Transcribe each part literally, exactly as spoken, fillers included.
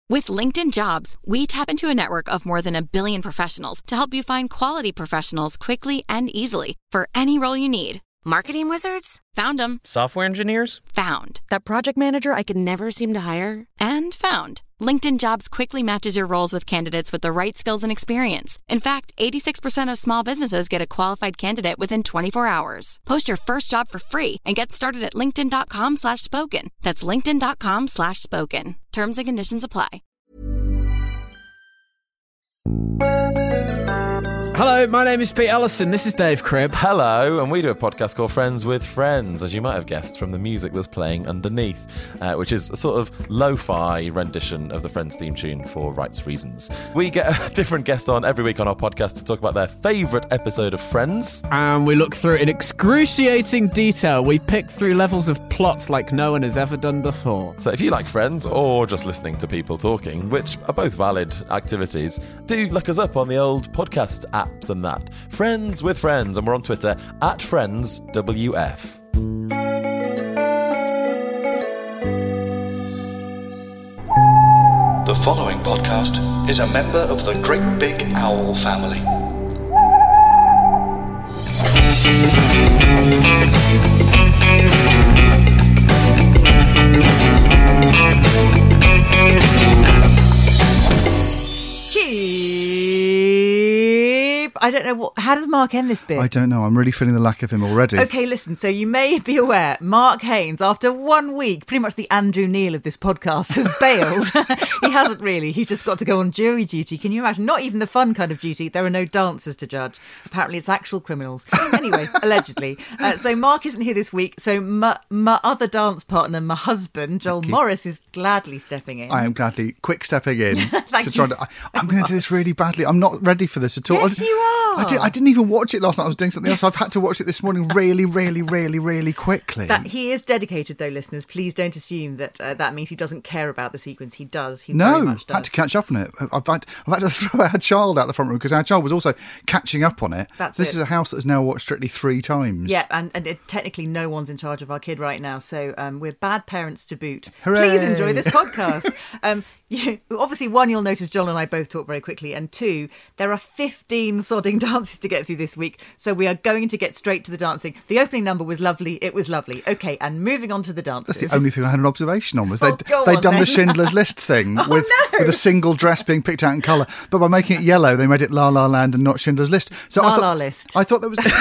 With LinkedIn Jobs, we tap into a network of more than a billion professionals to help you find quality professionals quickly and easily for any role you need. Marketing wizards? Found them. Software engineers? Found. That project manager I could never seem to hire? And found. LinkedIn Jobs quickly matches your roles with candidates with the right skills and experience. In fact, eighty-six percent of small businesses get a qualified candidate within twenty-four hours. Post your first job for free and get started at linkedin.com slash spoken. That's linkedin.com slash spoken. Terms and conditions apply. Hello, my name is Pete Ellison. This is Dave Cribb. Hello, and we do a podcast called Friends with Friends, as you might have guessed from the music that's playing underneath, uh, which is a sort of lo-fi rendition of the Friends theme tune for rights reasons. We get a different guest on every week on our podcast to talk about their favourite episode of Friends. And we look through it in excruciating detail. We pick through levels of plots like no one has ever done before. So if you like Friends, or just listening to people talking, which are both valid activities, do look us up on the old podcast apps and that. Friends with Friends, and we're on Twitter at FriendsWF. The following podcast is a member of the Great Big Owl family. I don't know, what. How does Mark end this bit? I don't know. I'm really feeling the lack of him already. Okay, listen, so you may be aware, Mark Haynes, after one week, pretty much the Andrew Neil of this podcast, has bailed. He hasn't really. He's just got to go on jury duty. Can you imagine? Not even the fun kind of duty. There are no dancers to judge. Apparently it's actual criminals. Anyway, allegedly. Uh, so Mark isn't here this week. So my, my other dance partner, my husband, Joel Morris, is gladly stepping in. I am gladly quick stepping in. Thank to you. try to, I, I'm going to do this really badly. I'm not ready for this at all. Yes, I, you are. I, did, I didn't even watch it last night. I was doing something else. I've had to watch it this morning really, really, really, really quickly. That he is dedicated, though, listeners. Please don't assume that uh, that means he doesn't care about the sequence. He does. He very no, much does. I had to catch up on it. I've had, I've had to throw our child out the front room because our child was also catching up on it. That's this it. is a house that has now watched Strictly three times. Yeah, and, and it, technically no one's in charge of our kid right now, so um, we're bad parents to boot. Hooray. Please enjoy this podcast. um, you, obviously, one, you'll notice John and I both talk very quickly, and two, there are fifteen sodding dances to get through this week, so we are going to get straight to the dancing. The opening number was lovely. It was lovely. Okay, and moving on to the dances. That's the only thing I had an observation on was Oh, they'd, go they'd on done then. the Schindler's List thing Oh, with, no. with a single dress being picked out in colour. But by making it yellow, they made it La La Land and not Schindler's List. So La I thought, La List. I thought that was...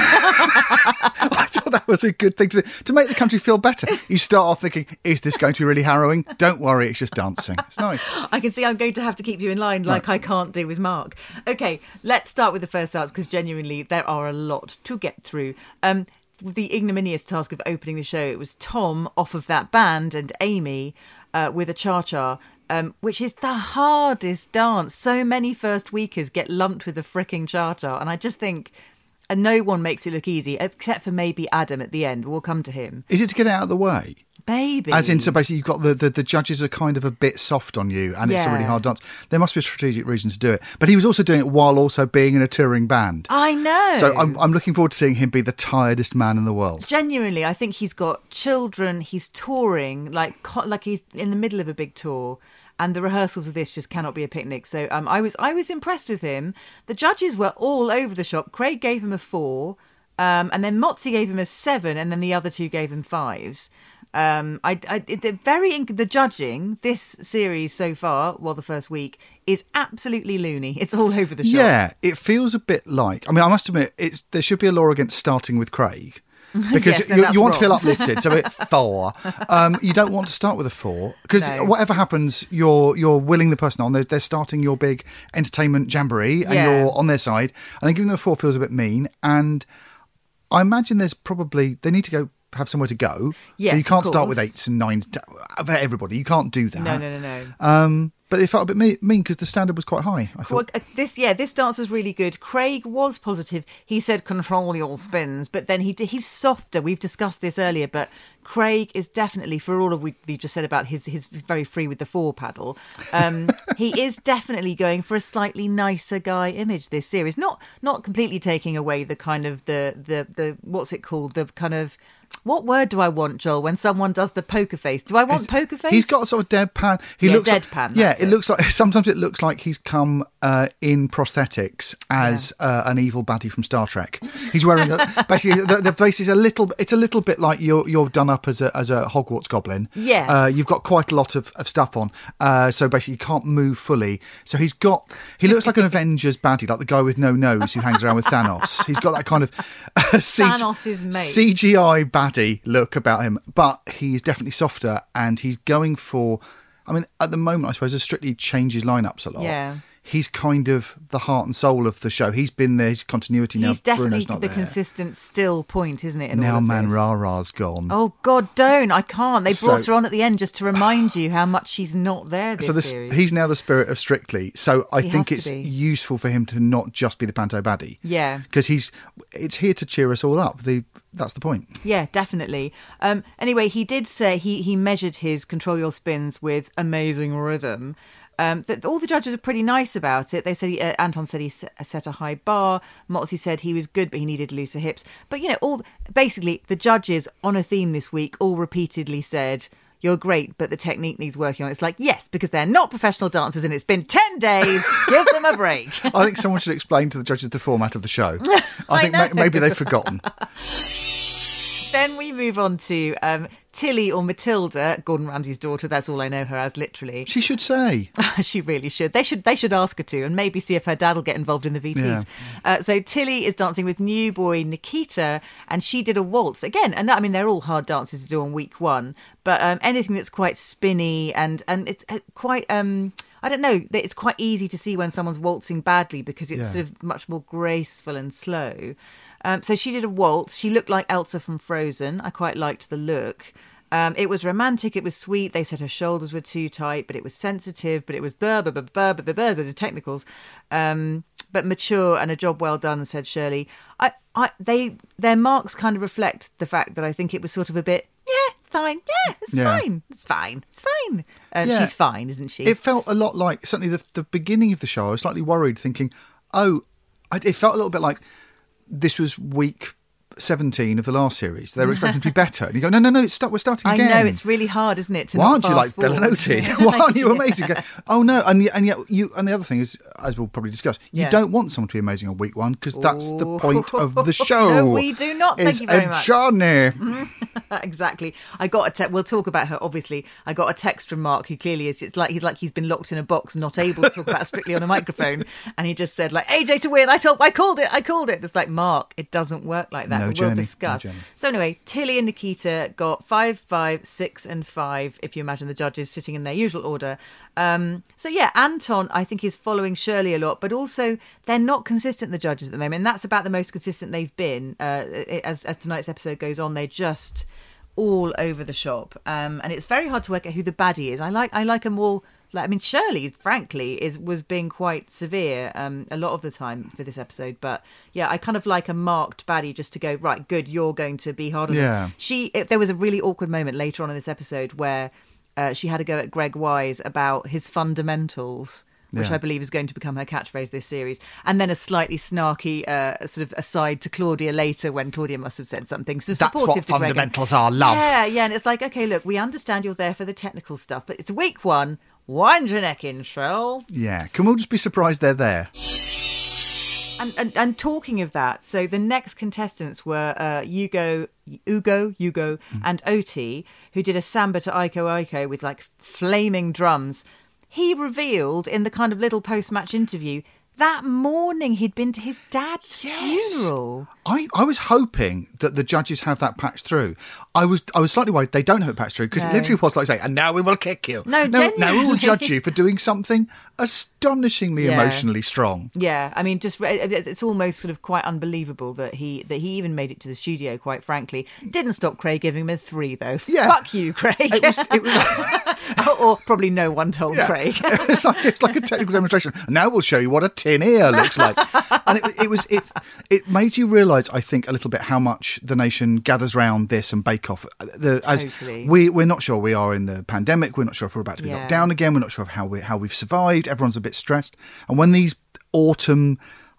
I thought that was a good thing to do. To make the country feel better, you start off thinking, is this going to be really harrowing? Don't worry, it's just dancing. It's nice. I can see I'm going to have to keep you in line like Right. I can't do with Mark. Okay, let's start with the first dance because genuinely there are a lot to get through. Um, the ignominious task of opening the show, it was Tom off of that band and Amy uh, with a cha-cha, um, which is the hardest dance. So many first weekers get lumped with the fricking cha-cha, and I just think... And no one makes it look easy, except for maybe Adam at the end. We'll come to him. Is it to get it out of the way? Baby. As in, so basically you've got the, the, the judges are kind of a bit soft on you and it's a really Yeah. hard dance. There must be a strategic reason to do it. But he was also doing it while also being in a touring band. I know. So I'm, I'm looking forward to seeing him be the tiredest man in the world. Genuinely, I think he's got children, he's touring, like co- like he's in the middle of a big tour. And the rehearsals of this just cannot be a picnic. So um, I was I was impressed with him. The judges were all over the shop. Craig gave him a four, um, and then Motzi gave him a seven, and then the other two gave him fives. Um, I, I the very the judging this series so far, well, the first week is absolutely loony. It's all over the shop. Yeah, it feels a bit like. I mean, I must admit, it's, there should be a law against starting with Craig. Because Yes, no, you, that's you want to feel wrong. uplifted, so it's four. Um, you don't want to start with a four because No. whatever happens, you're you're willing the person on. They're, they're starting your big entertainment jamboree, and Yeah. you're on their side. And then giving them a four feels a bit mean. And I imagine there's probably they need to go have somewhere to go. Yes, so you can't of start with course. eights and nines for everybody. You can't do that. No, no, no, no. Um, but it felt a bit me- mean because the standard was quite high. I Well, thought. uh, this yeah, this dance was really good. Craig was positive. He said control your spins, but then he did, he's softer. We've discussed this earlier, but Craig is definitely, for all of what we just said about his his very free with the four paddle, um, he is definitely going for a slightly nicer guy image this series. Not not completely taking away the kind of the the the what's it called the kind of what word do I want, Joel, when someone does the poker face? Do I want It's- poker face? He's got a sort of deadpan. He Yeah, looks deadpan, Like, yeah, that's it it. looks like sometimes it looks like he's come uh, in prosthetics as uh, an evil baddie from Star Trek. He's wearing a, basically the, the face is a little. It's a little bit like you're you're done up as a as a Hogwarts goblin. Yes. uh, you've got quite a lot of, of stuff on. Uh, so basically, you can't move fully. So he's got. He looks like an Avengers baddie, like the guy with no nose who hangs around with Thanos. He's got that kind of uh, C G, Thanos' mate. C G I baddie look about him, but he's definitely softer, and he's going for. I mean, at the moment, I suppose, as Strictly changes lineups a lot. Yeah. He's kind of the heart and soul of the show. He's been there. His continuity now. He's definitely Bruno's not the there. consistent still point, isn't it? In Now all of Man this? Rara's gone. Oh God, don't! I can't. They brought So- her on at the end just to remind you how much she's not there. This so this, series. he's now the spirit of Strictly. So I He think has to it's be. useful for him to not just be the panto baddie. Yeah. because he's it's here to cheer us all up. The that's the point. Yeah, definitely. Um, anyway, he did say he he measured his control your spins with amazing rhythm. Um, that all the judges are pretty nice about it. They said he, uh, Anton said he se- set a high bar. Motzi said he was good, but he needed looser hips. But you know, all basically the judges on a theme this week all repeatedly said, "You're great, but the technique needs working on." It's like, yes, because they're not professional dancers, and it's been ten days. Give them a break. I think someone should explain to the judges the format of the show. I, I think know. ma- maybe they've forgotten. Then we move on to um, Tilly or Matilda, Gordon Ramsay's daughter. That's all I know her as, literally. She should say. She really should. They should. They should ask her to, and maybe see if her dad will get involved in the V Ts. Yeah. Uh, so Tilly is dancing with new boy Nikita, and she did a waltz again. And I mean, they're all hard dances to do on week one, but um, anything that's quite spinny and and it's uh, quite. Um, I don't know. It's quite easy to see when someone's waltzing badly because it's Yeah. sort of much more graceful and slow. Um, so she did a waltz. She looked like Elsa from Frozen. I quite liked the look. Um, it was romantic. It was sweet. They said her shoulders were too tight, but it was sensitive. But it was the the the the the the technicals, um, but mature and a job well done. Said Shirley. I, I, they, their marks kind of reflect the fact that I think it was sort of a bit. Yeah, it's fine. Yeah, it's Yeah. fine. It's fine. It's fine. Um, Yeah. She's fine, isn't she? It felt a lot like, certainly the, the beginning of the show, I was slightly worried, thinking, oh, I, it felt a little bit like this was week seventeen of the last series. They were expecting to be better. And you go, no, no, no, it's start, we're starting I again. know it's really hard, isn't it? To Why not aren't you like fast forward. Bellanotti? Why aren't you amazing? Oh no, and yet, and yet you. And the other thing is, as we'll probably discuss, you Yeah. don't want someone to be amazing on week one because that's the Ooh. point of the show. No, we do not. Thank It's you very a much. journey. Exactly. I got a te- we'll talk about her obviously. I got a text from Mark who clearly is it's like he's like he's been locked in a box, not able to talk about it strictly on a microphone, and he just said like A J to win. I told I called it. I called it. It's like Mark, it doesn't work like that. No but journey, we'll no discuss. journey. So anyway, Tilly and Nikita got five, five, six, and five. If you imagine the judges sitting in their usual order. Um, so yeah, Anton I think is following Shirley a lot, but also they're not consistent. The judges at the moment, and that's about the most consistent they've been. Uh, as as tonight's episode goes on, they just all over the shop, um, and it's very hard to work out who the baddie is. I like I like a more like I mean Shirley, frankly, is was being quite severe um, a lot of the time for this episode. But yeah, I kind of like a marked baddie just to go right. Good, you're going to be harder. Yeah. Than. She. It, there was a really awkward moment later on in this episode where uh, she had a go at Greg Wise about his fundamentals. Which Yeah. I believe is going to become her catchphrase this series. And then a slightly snarky uh, sort of aside to Claudia later when Claudia must have said something. So That's supportive what to Greg. fundamentals are, love. Yeah, yeah. And it's like, okay, look, we understand you're there for the technical stuff, but it's week one. Wind your neck in, Shell. Yeah. Can we all just be surprised they're there? And, and and talking of that, so the next contestants were uh, Hugo, Ugo, Hugo, and Oti, who did a samba to Aiko Aiko with like flaming drums. He revealed in the kind of little post-match interview that morning he'd been to his dad's funeral. I, I was hoping that the judges have that patched through. I was I was slightly worried they don't have it patched through because No. it literally was like saying, and now we will kick you. No, now, now we will genuinely. judge you for doing something astonishingly Yeah. emotionally strong. Yeah, I mean, just it's almost sort of quite unbelievable that he that he even made it to the studio. Quite frankly, didn't stop Craig giving him a three though. Yeah. Fuck you, Craig. It was, it was, or probably no one told yeah. Craig. it was like it's like a technical demonstration. Now we'll show you what a tin ear looks like. And it, it was it it made you realise, I think, a little bit how much the nation gathers round this and Bake Off. The, as Totally. we we're not sure we are in the pandemic. We're not sure if we're about to be Yeah. locked down again. We're not sure of how we how we've survived. Everyone's a bit stressed. And when these autumn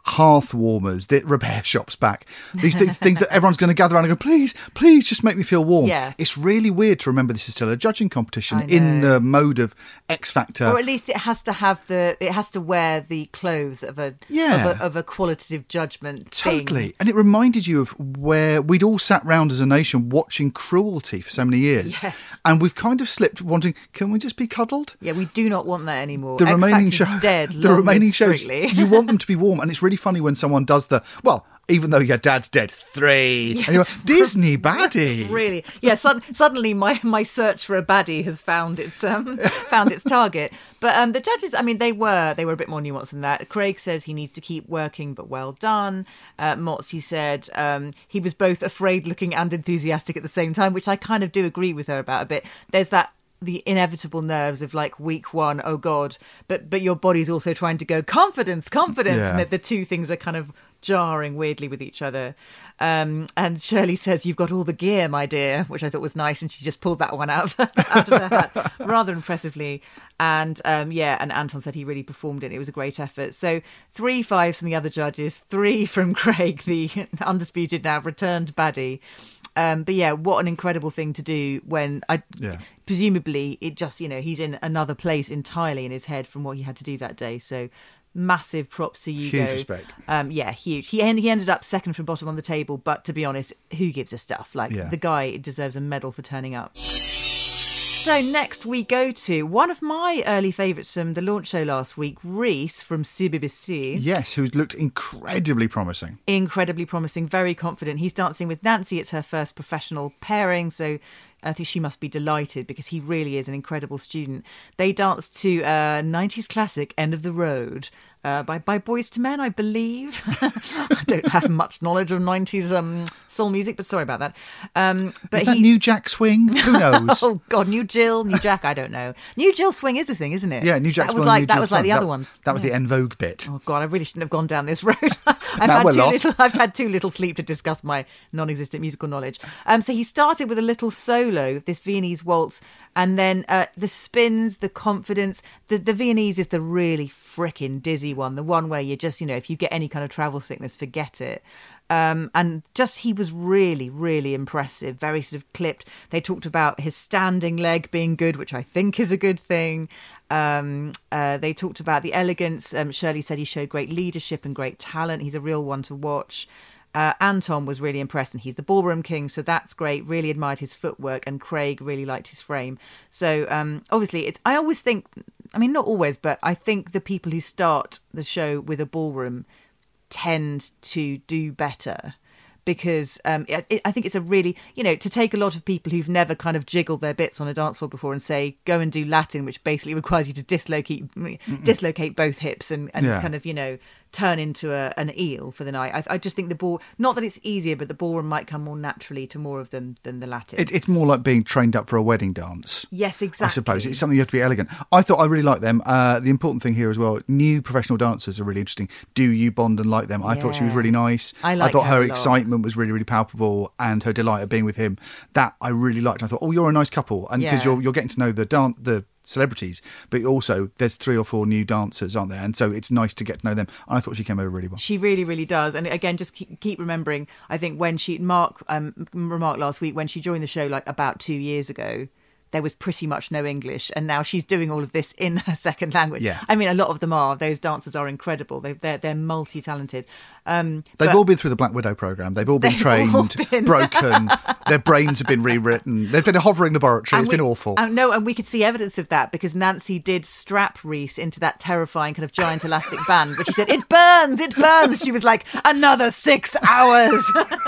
hearth warmers, the repair shops back. These th- things that everyone's going to gather around and go, please, please just make me feel warm. Yeah. It's really weird to remember this is still a judging competition I in know. the mode of X Factor. Or at least it has to have the, it has to wear the clothes of a, Yeah. of a, of a qualitative judgment Totally. thing. And it reminded you of where we'd all sat round as a nation watching Cruelty for so many years. Yes. And we've kind of slipped wanting, can we just be cuddled? Yeah, we do not want that anymore. The X remaining Factor's show, dead. the long remaining live shows, Strictly. you want them to be warm, and it's really funny when someone does the well. Even though your dad's dead, three, and you're like, Disney baddie. Really, yeah. Sud- suddenly, my, my search for a baddie has found its um found its target. But um, the judges, I mean, they were they were a bit more nuanced than that. Craig says he needs to keep working, but well done. Uh, Motzi said um, he was both afraid-looking and enthusiastic at the same time, which I kind of do agree with her about a bit. There's that. The inevitable nerves of like week one, oh God, but but your body's also trying to go confidence, confidence, Yeah. and the, the two things are kind of jarring weirdly with each other. Um, and Shirley says, "You've got all the gear, my dear," which I thought was nice, and she just pulled that one out of, out of her hat rather impressively. And um, yeah, and Anton said he really performed it. It was a great effort. So three fives from the other judges, three from Craig, the undisputed now returned baddie. Um, but yeah, what an incredible thing to do when I Yeah. presumably it just, you know, he's in another place entirely in his head from what he had to do that day. So massive props to you. Huge respect. Um, yeah, huge. He en- he ended up second from bottom on the table, but to be honest, who gives a stuff? Like Yeah. the guy deserves a medal for turning up. So next we go to one of my early favourites from the launch show last week, Reese from C B B C. Yes, who's looked incredibly promising. Incredibly promising, very confident. He's dancing with Nancy. It's her first professional pairing, so I think she must be delighted because he really is an incredible student. They danced to a nineties classic, End of the Road, uh, by, by Boyz two Men, I believe. I don't have much knowledge of nineties um, soul music, but sorry about that. Um, but Is that he... New Jack Swing? Who knows? Oh God, New Jill, New Jack. I don't know. New Jill Swing is a thing, isn't it? Yeah, New Jack That Swing. was like New that Jill was like Swing. the other That- ones. That was Yeah. the En Vogue bit. Oh God, I really shouldn't have gone down this road. I've Now had we're too lost. little. I've had too little sleep to discuss my non-existent musical knowledge. Um, so he started with a little solo, this Viennese waltz, and then uh, the spins, the confidence. The the Viennese is the really frickin' dizzy one, the one where you just, you know, if you get any kind of travel sickness, forget it. Um, and just he was really, really impressive, very sort of clipped. They talked about his standing leg being good, which I think is a good thing. Um, uh, they talked about the elegance. Um, Shirley said he showed great leadership and great talent. He's a real one to watch. Uh, Anton was really impressed, and he's the ballroom king, so that's great. Really admired his footwork, and Craig really liked his frame. So um, obviously, it's. I always think, I mean, not always, but I think the people who start the show with a ballroom tend to do better. Because um, it, it, I think it's a really, you know, to take a lot of people who've never kind of jiggled their bits on a dance floor before and say, go and do Latin, which basically requires you to dislocate dislocate both hips and, and Yeah. kind of, you know, turn into a, an eel for the night. I, I just think the ball, not that it's easier, but the ballroom might come more naturally to more of them than the Latin. It, it's more like being trained up for a wedding dance. yes, exactly. I suppose it's something you have to be elegant. I thought I really liked them. Uh, the important thing here as well, new professional dancers are really interesting. Do you bond and like them? I thought she was Yeah. really nice. I like thought her her a lot. excitement was really, really palpable, and her delight at being with him. That I really liked. I thought, oh, you're a nice couple, and because Yeah. you're you're getting to know the dan- the celebrities, but also there's three or four new dancers, aren't there? And so it's nice to get to know them. I thought she came over really well. She really, really does. And again, just keep, keep remembering, I think when she, Mark um, remarked last week, when she joined the show like about two years ago, there was pretty much no English. And now she's doing all of this in her second language. Yeah. I mean, a lot of them are. Those dancers are incredible. They, they're they're multi-talented. Um, They've but- all been through the Black Widow program. They've all been They've trained, all been- broken. Their brains have been rewritten. They've been a hovering laboratory. And It's we- been awful. And no, and we could see evidence of that because Nancy did strap Reese into that terrifying kind of giant elastic band, which she said, "It burns, it burns." She was like, "Another six hours."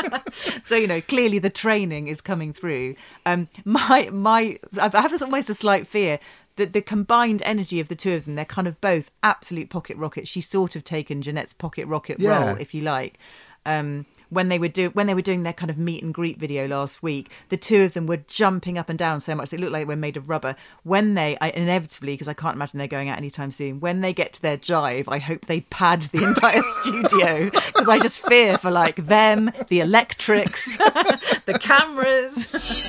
So you know, clearly the training is coming through. Um, my my, I have this almost a slight fear that the combined energy of the two of them, they're kind of both absolute pocket rockets. She's sort of taken Jeanette's pocket rocket Yeah. role, if you like. Um, when they were do when they were doing their kind of meet and greet video last week, the two of them were jumping up and down so much they looked like they were made of rubber. When they I, inevitably, because I can't imagine they're going out anytime soon, when they get to their jive, I hope they pad the entire studio because I just fear for like them, the electrics, the cameras.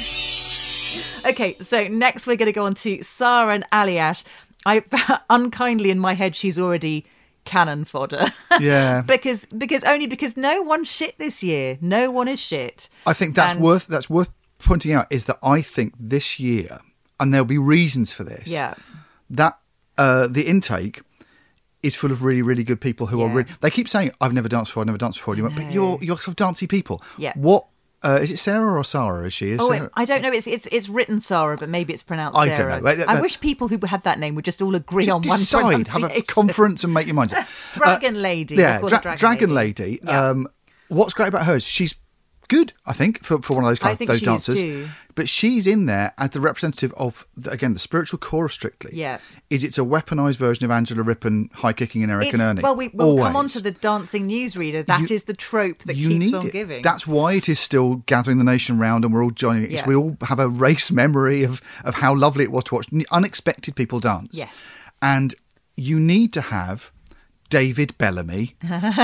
Okay, so next we're going to go on to Sarah and Aliash. I unkindly in my head she's already cannon fodder. Yeah. because because only because no one's shit this year. No one is shit. I think that's And- worth that's worth pointing out is that I think this year, and there'll be reasons for this. Yeah. That uh, the intake is full of really, really good people who are Yeah. really. They keep saying, "I've never danced before. I've never danced before." You went, but you're you're sort of dancey people. Yeah. What uh, is it? Sarah or Sarah? Is she? Is Oh, wait, Sarah? I don't know. It's it's it's written Sarah, but maybe it's pronounced I don't Sarah. know. Uh, I uh, wish people who had that name would just all agree Just on one decide, have a pronunciation. conference and make your mind up. Dragon Lady. Yeah, We'll call dra- her Dragon Lady. Yeah. Um, what's great about her is she's good, I think, for, for one of those kind I of think those she is dancers. too. But she's in there as the representative of, the, again, the spiritual core of Strictly. Yeah. Is it's a weaponised version of Angela Rippon high kicking and Eric It's, and Ernie. well, we, we'll come on Always. to the dancing newsreader. That is You- the trope that you keeps need on it. giving. That's why it is still gathering the nation round and we're all joining it. It's Yeah. We all have a race memory of, of how lovely it was to watch unexpected people dance. Yes. And you need to have David Bellamy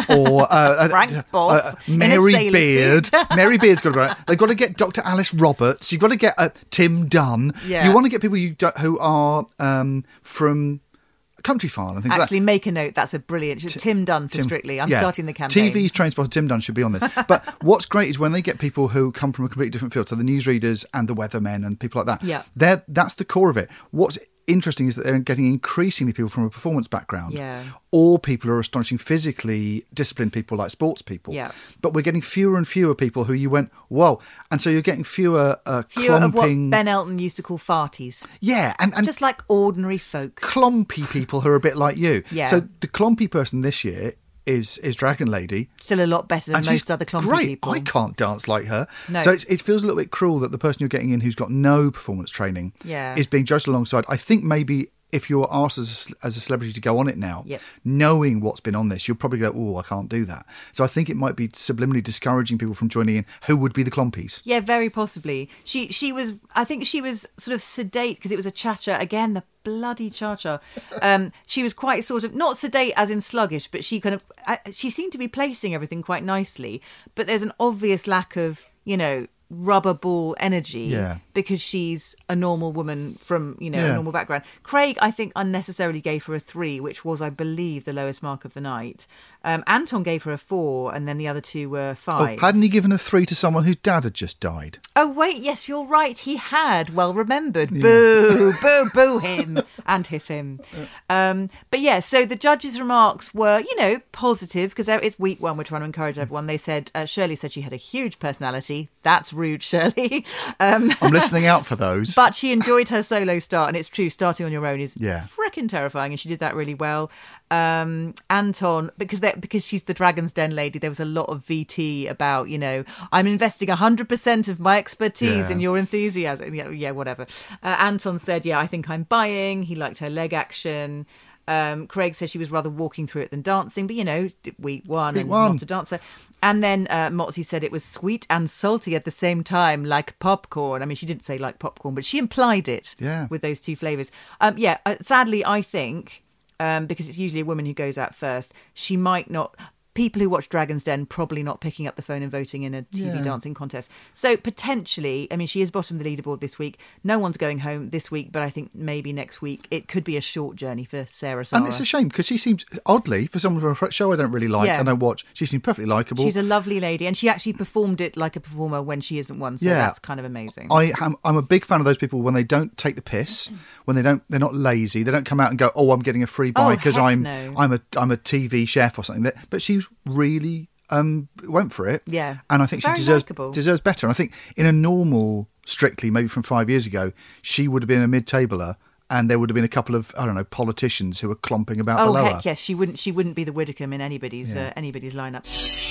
or uh, Frank uh, Boff uh, in a Mary sailor Beard. suit. Mary Beard's got to go. They've got to get Doctor Alice Roberts. You've got to get uh, Tim Dunn. Yeah. You want to get people you do, who are um, from Country File and things like that. Actually, make a note. That's a brilliant. Tim Dunn for Tim- Strictly. I'm yeah. starting the campaign. T V's train spotter Tim Dunn should be on this. But what's great is when they get people who come from a completely different field, so the newsreaders and the weathermen and people like that. Yeah. They're, that's the core of it. What's interesting is that they're getting increasingly people from a performance background. Yeah. Or people who are astonishing physically disciplined people like sports people. Yeah. But we're getting fewer and fewer people who you went, whoa. And so you're getting fewer uh, Fewer of what clumping. Ben Elton used to call farties. Yeah. And, and Just like ordinary folk. clumpy people who are a bit like you. Yeah. So the clumpy person this year is is Dragon Lady. Still a lot better than And most she's other clumpy great. people. I can't dance like her. No. So it's, it feels a little bit cruel that the person you're getting in who's got no performance training Yeah. is being judged alongside. I think maybe if you're asked as a, as a celebrity to go on it now, Yep. knowing what's been on this, you'll probably go, oh, I can't do that. So I think it might be subliminally discouraging people from joining in who would be the clumpies. Yeah, very possibly. She she was. I think she was sort of sedate because it was a cha-cha again. The bloody cha-cha. Um, she was quite sort of not sedate as in sluggish, but she kind of. I, she seemed to be placing everything quite nicely. But there's an obvious lack of, you know, rubber ball energy. Yeah. Because she's a normal woman from, you know, Yeah. a normal background. Craig, I think, unnecessarily gave her a three, which was, I believe, the lowest mark of the night. Um, Anton gave her a four, and then the other two were Oh, five. hadn't he given a three to someone whose dad had just died? Oh, wait, yes, you're right. He had. Well remembered. Boo, boo, boo him and hiss him. Um, but yeah, so the judges' remarks were, you know, positive because it's week one. We're trying to encourage everyone. They said, uh, Shirley said she had a huge personality. That's rude, Shirley. Um, I'm listening out for those. but she enjoyed her solo start. And it's true, starting on your own is Yeah. freaking terrifying. And she did that really well. Um, Anton, because they, because she's the Dragon's Den lady, there was a lot of V T about, you know, I'm investing one hundred percent of my expertise Yeah. in your enthusiasm. Yeah, yeah whatever. Uh, Anton said, yeah, I think I'm buying. He liked her leg action. Um, Craig said she was rather walking through it than dancing, but, you know, week one Week and one. not a dancer. And then uh, Motzi said it was sweet and salty at the same time, like popcorn. I mean, she didn't say like popcorn, but she implied it Yeah. with those two flavours. Um, yeah, uh, sadly, I think... Um, because it's usually a woman who goes out first, she might not... People who watch Dragon's Den probably not picking up the phone and voting in a T V Yeah. dancing contest. So potentially, I mean, she is bottom of the leaderboard this week. No one's going home this week, but I think maybe next week it could be a short journey for Sarah Sarah. And it's a shame because she seems, oddly, for someone from a show I don't really like Yeah. and I watch, she seems perfectly likeable. She's a lovely lady, and she actually performed it like a performer when she isn't one. So Yeah. that's kind of amazing. I am, I'm a big fan of those people when they don't take the piss, when they don't, they're not lazy, they don't come out and go, "Oh, I'm getting a free buy Oh, because heck I'm, no. I'm a, I'm a T V chef or something." That, but she's really um went for it, Yeah. and I think Very she deserves likeable. deserves better. And I think in a normal Strictly, maybe from five years ago, she would have been a mid-tabler. And there would have been a couple of, I don't know, politicians who were clomping about Oh below her. heck yes, she wouldn't. She wouldn't be the Widdicombe in anybody's Yeah. uh, anybody's lineup.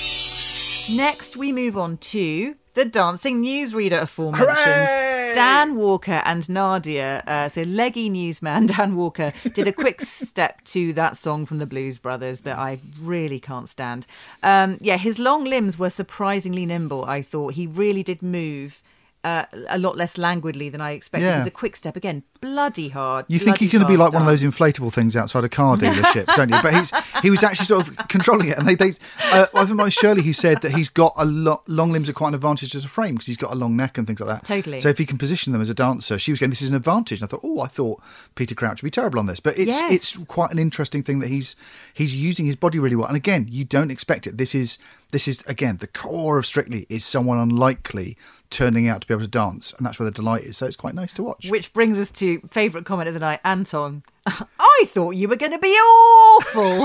Next, we move on to the dancing newsreader aforementioned. Hooray! Dan Walker and Nadia, uh, so leggy newsman Dan Walker, did a quick step to that song from the Blues Brothers that I really can't stand. Um, yeah, his long limbs were surprisingly nimble, I thought. He really did move uh, a lot less languidly than I expected. Yeah. It was a quick step again, bloody hard. You think bloody he's going to be like fast one of those dance. inflatable things outside a car dealership, don't you? But he's he was actually sort of controlling it. And they, they uh, I think it was Shirley who said that he's got a lo- long limbs are quite an advantage as a frame because he's got a long neck and things like that. Totally. So if he can position them as a dancer, she was going, this is an advantage. And I thought, oh, I thought Peter Crouch would be terrible on this. But it's Yes. it's quite an interesting thing that he's he's using his body really well. And again, you don't expect it. This is this is again the core of Strictly is someone unlikely turning out to be able to dance, and that's where the delight is. So it's quite nice to watch. Which brings us to favourite comment of the night, Anton. I thought you were going to be awful.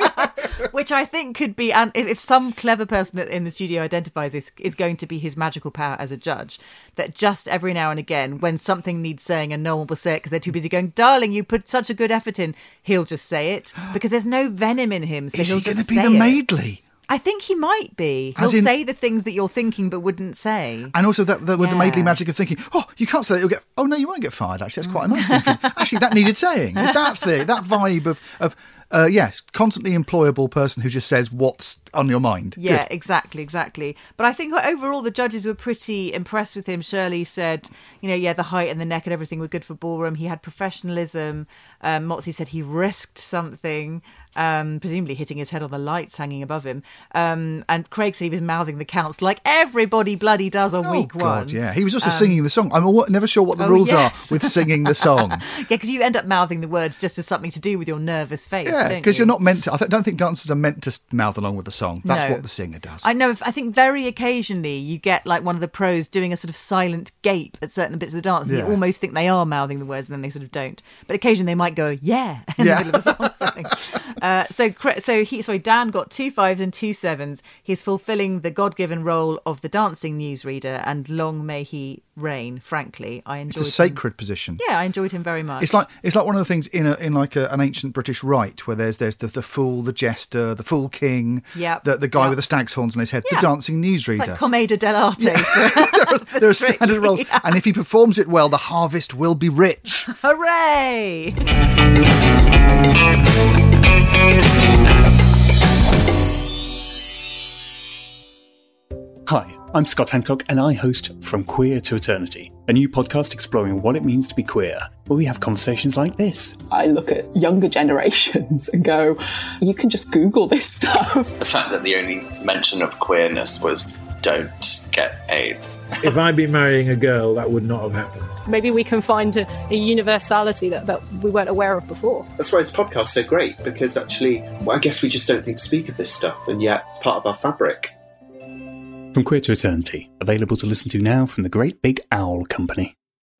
Which I think could be, and if some clever person in the studio identifies this, is going to be his magical power as a judge. That just every now and again, when something needs saying and no one will say it because they're too busy going, darling, you put such a good effort in, he'll just say it because there's no venom in him. So is he'll he going just to be say the it. Maidley? I think he might be. He'll As in- say the things that you're thinking but wouldn't say. And also that, that with the Yeah. Maidley magic of thinking, oh, you can't say that, you'll get, oh no, you won't get fired. Actually, that's quite a nice thing. Actually, that needed saying. It's that thing, that vibe of, of uh, yes, constantly employable person who just says what's on your mind. Yeah, Good. exactly, exactly. But I think overall the judges were pretty impressed with him. Shirley said, you know, yeah, the height and the neck and everything were good for ballroom. He had professionalism. Um, Motzi said he risked something, um, presumably hitting his head on the lights hanging above him. Um, and Craig said he was mouthing the counts like everybody bloody does on Oh, week God, one. yeah. He was also singing the song. I'm al- never sure what the Oh, rules yes. are with singing the song. Yeah, because you end up mouthing the words just as something to do with your nervous face, Yeah, don't because you? you're not meant to. I th- don't think dancers are meant to mouth along with the song. That's No. what the singer does. I know. I think very occasionally you get like one of the pros doing a sort of silent gape at certain bits of the dance, and Yeah. you almost think they are mouthing the words, and then they sort of don't. But occasionally they might go, "Yeah," in Yeah. the middle of a song. Or something. Uh, so, cre- so he, sorry, Dan got two fives and two sevens. He's fulfilling the God-given role of the dancing newsreader, and long may he reign. Frankly, I enjoyed. It's a him. sacred position. Yeah, I enjoyed him very much. It's like it's like one of the things in a, in like a, an ancient British rite where there's there's the, the fool, the jester, the fool king, Yep. the the guy Yep. with the stag's horns on his head, Yeah. the dancing newsreader. It's like Commedia dell'arte. for- there are for standard roles, Strictly. and if he performs it well, the harvest will be rich. Hooray! Hi, I'm Scott Hancock, and I host From Queer to Eternity, a new podcast exploring what it means to be queer, where we have conversations like this. I look at younger generations and go, you can just Google this stuff. The fact that the only mention of queerness was don't get AIDS. If I'd been marrying a girl, that would not have happened. Maybe we can find a, a universality that, that we weren't aware of before. That's why this podcast's so great, because actually, well, I guess we just don't think to speak of this stuff, and yet it's part of our fabric. From Queer to Eternity, available to listen to now from the Great Big Owl Company.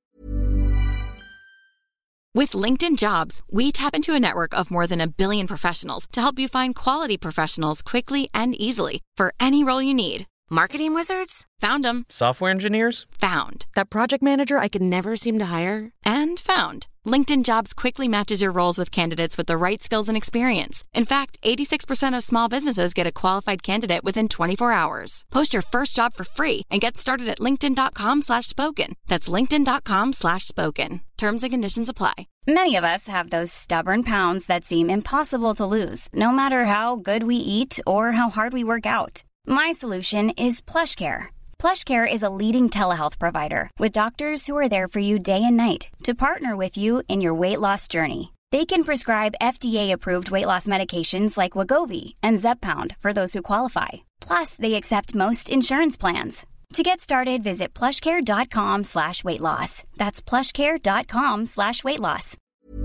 With LinkedIn Jobs, we tap into a network of more than a billion professionals to help you find quality professionals quickly and easily for any role you need. Marketing wizards? Found them. Software engineers? Found. That project manager I could never seem to hire? And found. LinkedIn Jobs quickly matches your roles with candidates with the right skills and experience. In fact, eighty-six percent of small businesses get a qualified candidate within twenty-four hours. Post your first job for free and get started at linkedin.com slash spoken. That's linkedin.com slash spoken. Terms and conditions apply. Many of us have those stubborn pounds that seem impossible to lose, no matter how good we eat or how hard we work out. My solution is PlushCare. PlushCare is a leading telehealth provider with doctors who are there for you day and night to partner with you in your weight loss journey. They can prescribe F D A-approved weight loss medications like Wegovy and Zepbound for those who qualify. Plus, they accept most insurance plans. To get started, visit plushcare.com slash weight loss. That's plushcare.com slash weight loss.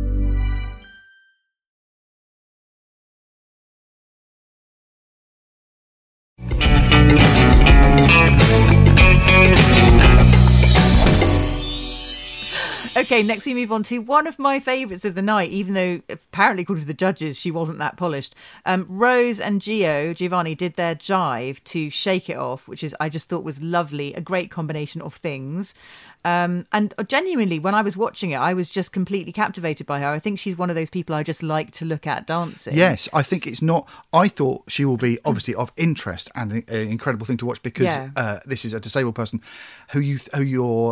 Okay, next we move on to one of my favourites of the night, even though apparently, according to the judges, she wasn't that polished. Um, Rose and Gio, Giovanni, did their jive to Shake It Off, which is I just thought was lovely, a great combination of things. Um, and genuinely, when I was watching it, I was just completely captivated by her. I think she's one of those people I just like to look at dancing. Yes, I think it's not. I thought she will be obviously of interest and an incredible thing to watch because Yeah. uh, this is a disabled person who you who you're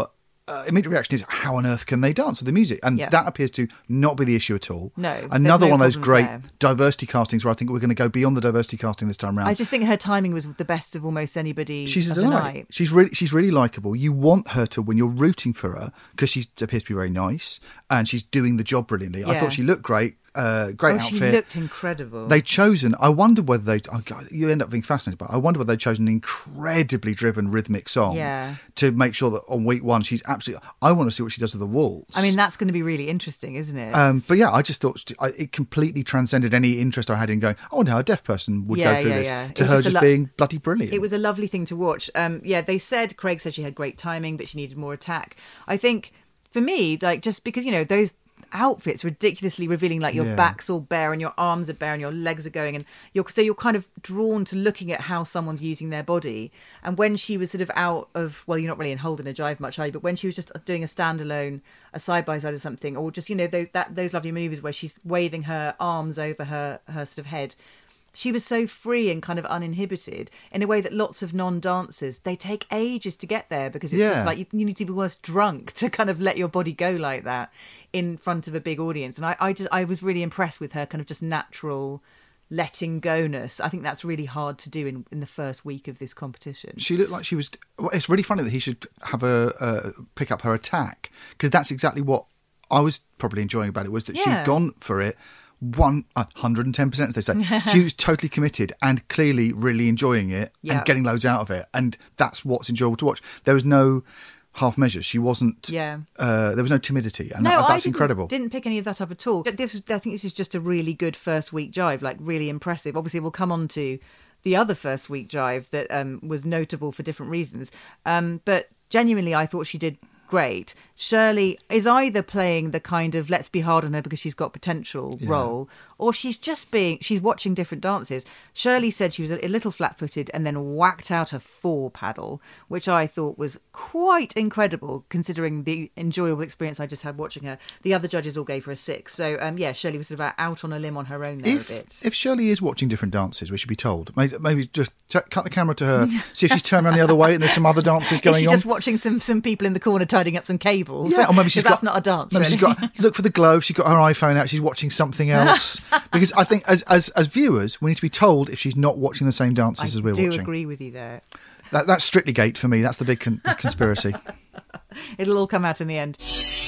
uh, immediate reaction is, how on earth can they dance with the music? And Yeah. that appears to not be the issue at all. No, there's Another no one of those problems great there. diversity castings where I think we're going to go beyond the diversity casting this time around. I just think her timing was the best of almost anybody. She's a of the delight. night. She's really, she's really likable. You want her to win. You're rooting for her because she appears to be very nice and she's doing the job brilliantly. I Yeah. thought she looked great. Uh, great oh, outfit. She looked incredible. They'd chosen. I wonder whether they. Oh God, you end up being fascinated by it. I wonder whether they'd chosen an incredibly driven rhythmic song. Yeah. To make sure that on week one she's absolutely. I want to see what she does with the waltz. I mean, that's going to be really interesting, isn't it? Um, but yeah, I just thought I- it completely transcended any interest I had in going, I wonder how a deaf person would Yeah, go through yeah, this. yeah. To It her was just just a lo- being bloody brilliant. It was a lovely thing to watch. Um, yeah, they said, Craig said she had great timing, but she needed more attack. I think for me, like, just because, you know, those outfits ridiculously revealing, like your Yeah. back's all bare and your arms are bare and your legs are going, and you're so you're kind of drawn to looking at how someone's using their body. And when she was sort of out of, well, you're not really in Hold and a Jive much, are you? But when she was just doing a standalone, a side by side or something, or just, you know, those, that those lovely movies where she's waving her arms over her her sort of head. She was so free and kind of uninhibited in a way that lots of non-dancers, they take ages to get there because it's Yeah. just like you, you need to be almost drunk to kind of let your body go like that in front of a big audience. And I, I just I was really impressed with her kind of just natural letting go-ness. I think that's really hard to do in, in the first week of this competition. She looked like she was. Well, it's really funny that he should have a uh, pick up her attack because that's exactly what I was probably enjoying about it was that Yeah. she'd gone for it. One hundred and ten percent, as they say. She was totally committed and clearly really enjoying it Yeah. and getting loads out of it, and that's what's enjoyable to watch. There was no half measures. She wasn't. Yeah. Uh, there was no timidity, and No, that, I that's didn't, incredible. Didn't pick any of that up at all. But this, was- I think this is just a really good first week jive, like really impressive. Obviously, we'll come on to the other first week jive that um, was notable for different reasons. Um, but genuinely, I thought she did great. Shirley is either playing the kind of let's be hard on her because she's got potential Yeah. role, or she's just being, she's watching different dances. Shirley said she was a, a little flat-footed and then whacked out a four paddle, which I thought was quite incredible considering the enjoyable experience I just had watching her. The other judges all gave her a six. So, um, yeah, Shirley was sort of out on a limb on her own there If, a bit. if Shirley is watching different dances, we should be told. Maybe, maybe just t- cut the camera to her, see if she's turned around the other way and there's some other dances Is going she on. just watching some, some people in the corner tidying up some cables? Yeah, or maybe she's 'Cause that's got, not a dance. Maybe she's really. got look for the glove. She's got her iPhone out. She's watching something else. Because I think as as as viewers, we need to be told if she's not watching the same dances I as we're do watching. agree with you there. That, that's Strictly Gate for me. That's the big con- conspiracy. It'll all come out in the end.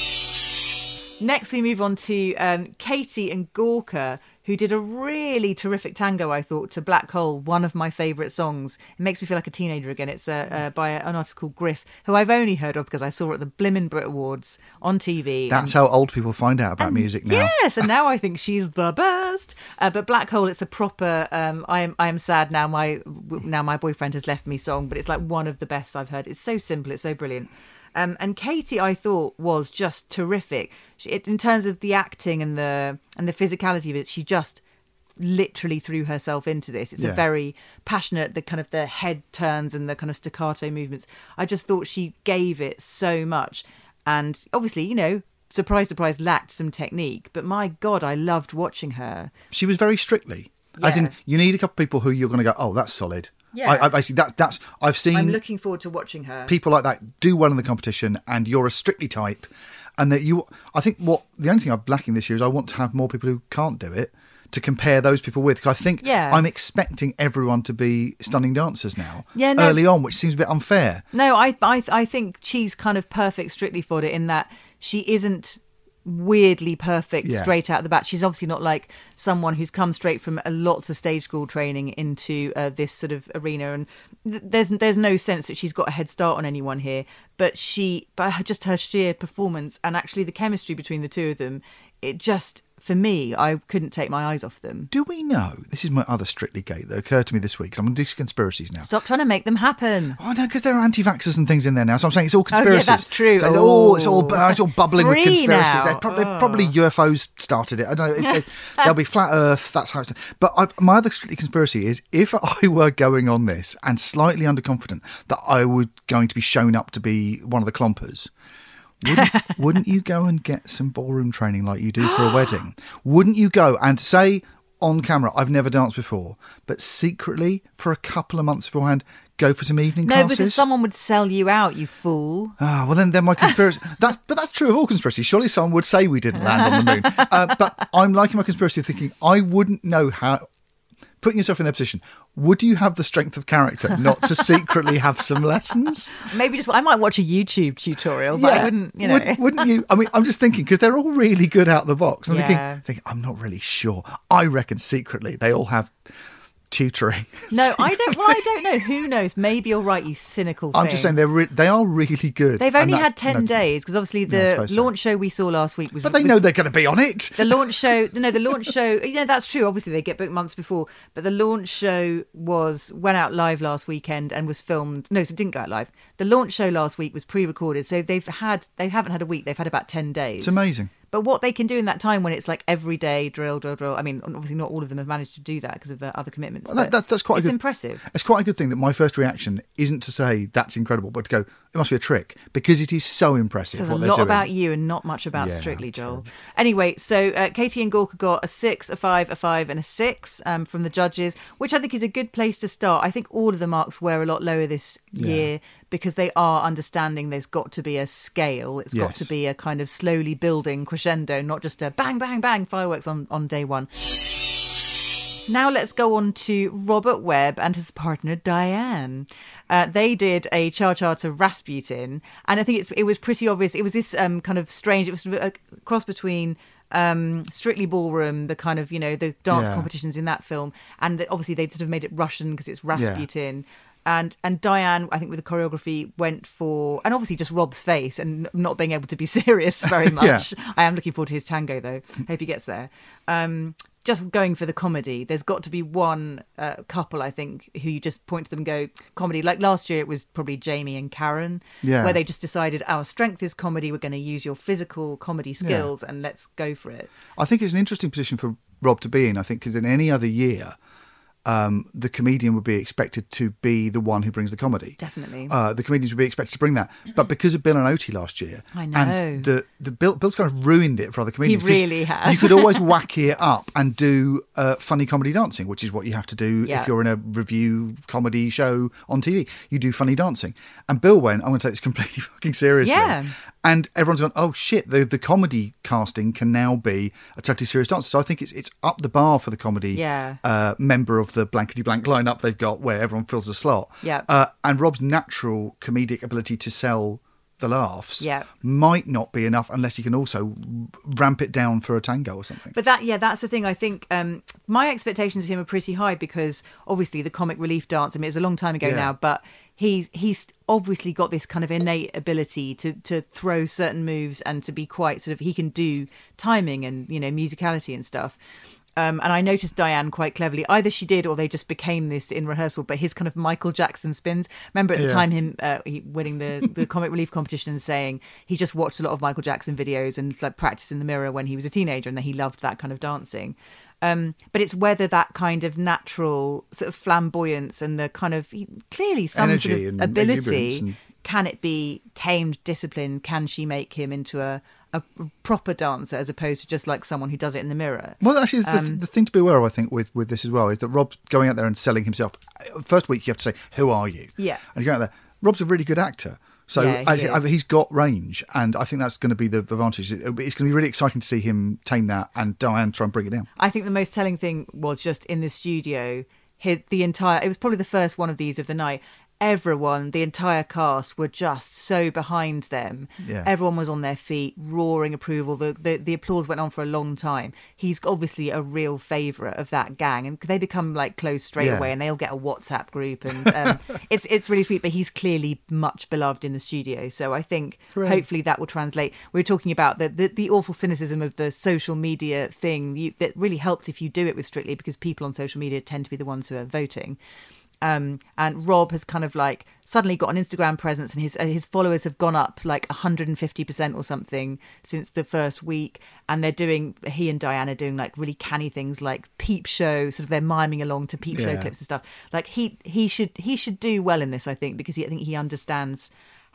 Next, we move on to um, Katie and Gorka, who did a really terrific tango, I thought, to Black Hole, one of my favourite songs. It makes me feel like a teenager again. It's uh, uh, by an artist called Griff, who I've only heard of because I saw her at the Blimmin' Brit Awards on T V. That's how old people find out about music now. Yes, and now I think she's the best. Uh, but Black Hole, it's a proper. Um, I am. I am sad now. My now my boyfriend has left me song, but it's like one of the best I've heard. It's so simple. It's so brilliant. Um, and Katie, I thought, was just terrific. She, it, in terms of the acting and the and the physicality of it, she just literally threw herself into this. It's Yeah. a very passionate, the kind of the head turns and the kind of staccato movements. I just thought she gave it so much. And obviously, you know, surprise, surprise, lacked some technique. But my God, I loved watching her. She was very Strictly. As Yeah. in, you need a couple of people who you're going to go, oh, that's solid. Yeah. I, I basically, that, that's, I've seen I'm looking forward to watching her. people like that do well in the competition and you're a Strictly type. And that you, I think what, the only thing I'm lacking this year is I want to have more people who can't do it to compare those people with. Because I think Yeah. I'm expecting everyone to be stunning dancers now Yeah, no. early on, which seems a bit unfair. No, I, I, I think she's kind of perfect strictly for it in that she isn't weirdly perfect Yeah. straight out of the bat. She's obviously not like someone who's come straight from a lots of stage school training into uh, this sort of arena, and th- there's there's no sense that she's got a head start on anyone here. But she, but her- just her sheer performance and actually the chemistry between the two of them, it just, for me, I couldn't take my eyes off them. Do we know, this is my other Strictly Gate that occurred to me this week, because I'm going to do conspiracies now. Stop trying to make them happen. Oh no, because there are anti-vaxxers and things in there now. So I'm saying it's all Oh, yeah, conspiracies. that's true. So, Oh. oh, it's all it's all bubbling with Free conspiracies. now. They're, prob- they're Oh. probably U F Os started it. I don't know. It, it, there'll be flat Earth. That's how it's done. But I, my other Strictly conspiracy is if I were going on this and slightly underconfident that I would going to be shown up to be one of the clompers. Wouldn't, wouldn't you go and get some ballroom training like you do for a wedding? Wouldn't you go and say on camera, I've never danced before, but secretly for a couple of months beforehand, go for some evening no, classes? because someone would sell you out, you fool. Ah, well then, then my conspiracy. that's but that's true of all conspiracies. Surely someone would say we didn't land on the moon. Uh, but I'm liking my conspiracy thinking. I wouldn't know how. Putting yourself in their position, would you have the strength of character not to secretly have some lessons? Maybe just I might watch a YouTube tutorial, but Yeah. I wouldn't. You know, Would, wouldn't you? I mean, I'm just thinking because they're all really good out the box. I'm Yeah. thinking, thinking, I'm not really sure. I reckon secretly they all have tutoring. no, I don't. Well, I don't know. Who knows? Maybe you're right. You cynical. I'm thing. just saying they're re- they are really good. They've And only that's- had ten no, days because obviously Yeah, I the suppose so. launch show we saw last week was. But they was- know they're going to be on it. The launch show, no, the launch show. You know, that's true. Obviously, they get booked months before, but the launch show was went out live last weekend and was filmed. No, so it didn't go out live. The launch show last week was pre-recorded, so they've had they haven't had a week. They've had about ten days. It's amazing. But what they can do in that time when it's like every day drill, drill, drill. I mean, obviously not all of them have managed to do that because of their other commitments. Well, that- but that- that's quite a It's good- impressive. It's quite a good thing that my first reaction isn't to say that's incredible, but to go, it must be a trick because it is so impressive Says what a they're lot doing. about you and not much about Yeah, Strictly, Joel. Anyway, so uh, Katie and Gorka got a six, a five, a five, and a six um, from the judges, which I think is a good place to start. I think all of the marks were a lot lower this Yeah. year because they are understanding there's got to be a scale. It's got Yes. to be a kind of slowly building crescendo, not just a bang, bang, bang fireworks on, on day one. Now let's go on to Robert Webb and his partner Diane. Uh, they did a cha-cha to Rasputin, and I think it's, it was pretty obvious. It was this um, kind of strange, it was a cross between um, Strictly Ballroom, the kind of, you know, the dance Yeah. competitions in that film, and the, obviously they sort of made it Russian because it's Rasputin. And and Diane, I think with the choreography, went for, and obviously just Rob's face and not being able to be serious very much. Yeah. I am looking forward to his tango, though. Hope he gets there. Um, just going for the comedy. There's got to be one uh, couple, I think, who you just point to them and go, comedy. Like last year, it was probably Jamie and Karen, Yeah. where they just decided our strength is comedy. We're going to use your physical comedy skills and let's go for it. I think it's an interesting position for Rob to be in, I think, because in any other year, um, the comedian would be expected to be the one who brings the comedy. Definitely. Uh, the comedians would be expected to bring that. But because of Bill and Oti last year, I know. and the, the Bill, Bill's kind of ruined it for other comedians. 'cause really has. You could always whack it up and do uh, funny comedy dancing, which is what you have to do Yeah. if you're in a review comedy show on T V. You do funny dancing. And Bill went, I'm going to take this completely fucking seriously. Yeah. And everyone's gone, oh shit, the, the comedy casting can now be a totally serious dancer. So I think it's it's up the bar for the comedy Yeah. uh, member of the blankety blank lineup they've got where everyone fills a slot. Yeah. Uh, and Rob's natural comedic ability to sell the laughs Yeah. might not be enough unless he can also ramp it down for a tango or something. But that, yeah, that's the thing. I think um, my expectations of him are pretty high because obviously the comic relief dance, I mean, it was a long time ago Yeah. now, but he's he's obviously got this kind of innate ability to to throw certain moves and to be quite sort of, he can do timing and, you know, musicality and stuff. Um, and I noticed Diane quite cleverly, either she did or they just became this in rehearsal, but his kind of Michael Jackson spins. Remember at the Yeah. time him uh, he winning the, the comic relief competition and saying he just watched a lot of Michael Jackson videos and like practiced in the mirror when he was a teenager and that he loved that kind of dancing. Um, but it's whether that kind of natural sort of flamboyance and the kind of clearly some Energy sort of and exuberance ability, and- can it be tamed, disciplined? Can she make him into a, a proper dancer as opposed to just like someone who does it in the mirror? Well, actually, the, Um, the thing to be aware of, I think, with, with this as well, is that Rob's going out there and selling himself. First week, you have to say, who are you? Yeah. And you go out there. Rob's a really good actor. So Yeah, he actually, I is. mean, he's got range, and I think that's going to be the advantage. It's going to be really exciting to see him tame that and Diane try and bring it down. I think the most telling thing was just in the studio, his, the entire, it was probably the first one of these of the night. Everyone, the entire cast were just so behind them. Yeah. Everyone was on their feet, roaring approval. The, the the applause went on for a long time. He's obviously a real favourite of that gang, and they become like close straight Yeah. away, and they'll get a WhatsApp group, and um, it's it's really sweet. But he's clearly much beloved in the studio, so I think Hooray. hopefully that will translate. We were talking about the the, the awful cynicism of the social media thing you, that really helps if you do it with Strictly, because people on social media tend to be the ones who are voting. Um, and Rob has kind of like suddenly got an Instagram presence, and his uh, his followers have gone up like one hundred fifty percent or something since the first week. And they're doing, he and Diane are doing like really canny things like peep show, sort of they're miming along to peep show Yeah. clips and stuff. Like he he should he should do well in this, I think, because he, I think he understands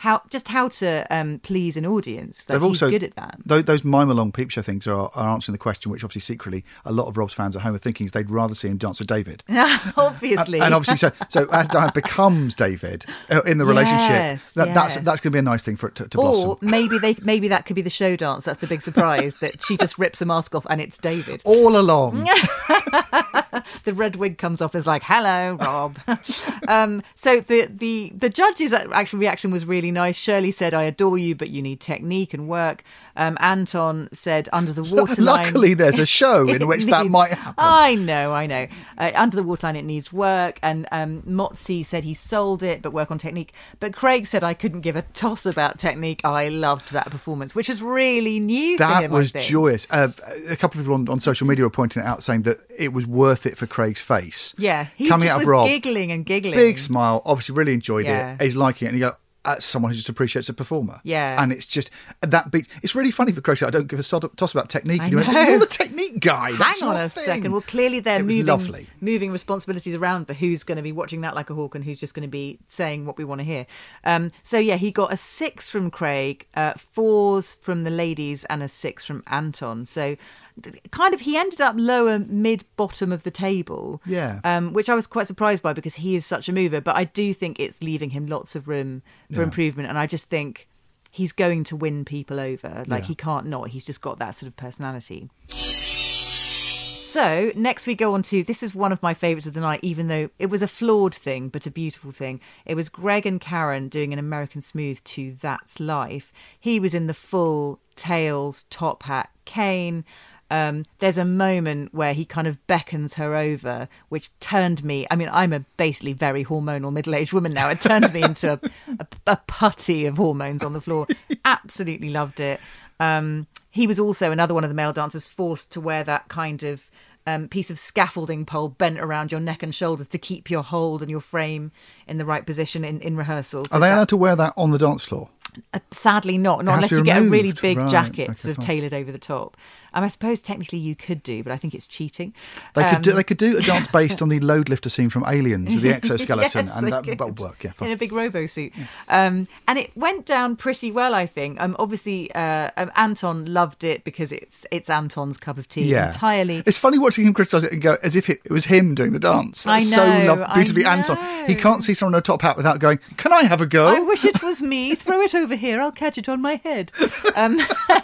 how just how to um, please an audience. Like, They've he's also, good at that. Those, those mime along peep show things are, are answering the question, which obviously secretly a lot of Rob's fans at home are thinking is they'd rather see him dance with David. Obviously, and, and obviously, so so as Diane becomes David uh, in the relationship, yes, that, yes. that's that's going to be a nice thing for it to, to or blossom. maybe they maybe that could be the show dance. That's the big surprise that she just rips a mask off and it's David all along. The red wig comes off as like, hello, Rob. um, so the, the, the judge's actual reaction was really nice. Shirley said, I adore you, but you need technique and work. Um, Anton said, under the waterline... Luckily, there's a show in which needs, that might happen. I know, I know. Uh, under the waterline, it needs work. And um, Motzi said he sold it, but work on technique. But Craig said, I couldn't give a toss about technique. I loved that performance, which was really new that for him, was I think. joyous. Uh, a couple of people on, on social media were pointing it out, saying that it was worth it for Craig's face. Yeah, he Coming just out of was Rob, giggling and giggling. big smile, obviously really enjoyed Yeah. it. He's liking it, and you go, that's someone who just appreciates a performer. Yeah. And it's just, that beats, it's really funny for Craig. I don't give a sod- toss about technique. I And you went, know. you're the technique guy. That's Hang on your a thing. second. Well, clearly they're It was moving, lovely. moving responsibilities around for who's going to be watching that like a hawk and who's just going to be saying what we want to hear. Um, so, yeah, he got a six from Craig, uh, fours from the ladies and a six from Anton. So kind of he ended up lower mid bottom of the table, Yeah. um which I was quite surprised by because he is such a mover, but I do think it's leaving him lots of room for Yeah. improvement, and I just think he's going to win people over. Like Yeah. he can't not, he's just got that sort of personality. So next we go on to, this is one of my favourites of the night, even though it was a flawed thing, but a beautiful thing. It was Greg and Karen doing an American Smooth to That's Life. He was in the full tails, top hat, cane. Um, there's a moment where he kind of beckons her over, which turned me, I mean, I'm a basically very hormonal middle-aged woman now. It turned me into a, a, a putty of hormones on the floor. Absolutely loved it. Um, he was also another one of the male dancers forced to wear that kind of um, piece of scaffolding pole bent around your neck and shoulders to keep your hold and your frame in the right position in, in rehearsals. Are they allowed to wear that on the dance floor? Uh, sadly not, not It has unless to you be get a really removed. big Right, jacket okay, sort of fine. tailored over the top. Um, I suppose technically you could do, but I think it's cheating. They could Um, do, they could do a dance based on the load lifter scene from Aliens with the exoskeleton, Yes, and they that could. would work. Yeah, fine. in a big robo suit. Um, and it went down pretty well, I think. Um, obviously, uh, um, Anton loved it because it's it's Anton's cup of tea Yeah. entirely. It's funny watching him criticise it and go as if it, it was him doing the dance. I That's know, so love, I beautifully Anton. He can't see someone in a top hat without going, "Can I have a go?" I wish it was me. Throw it over here. I'll catch it on my head. Um,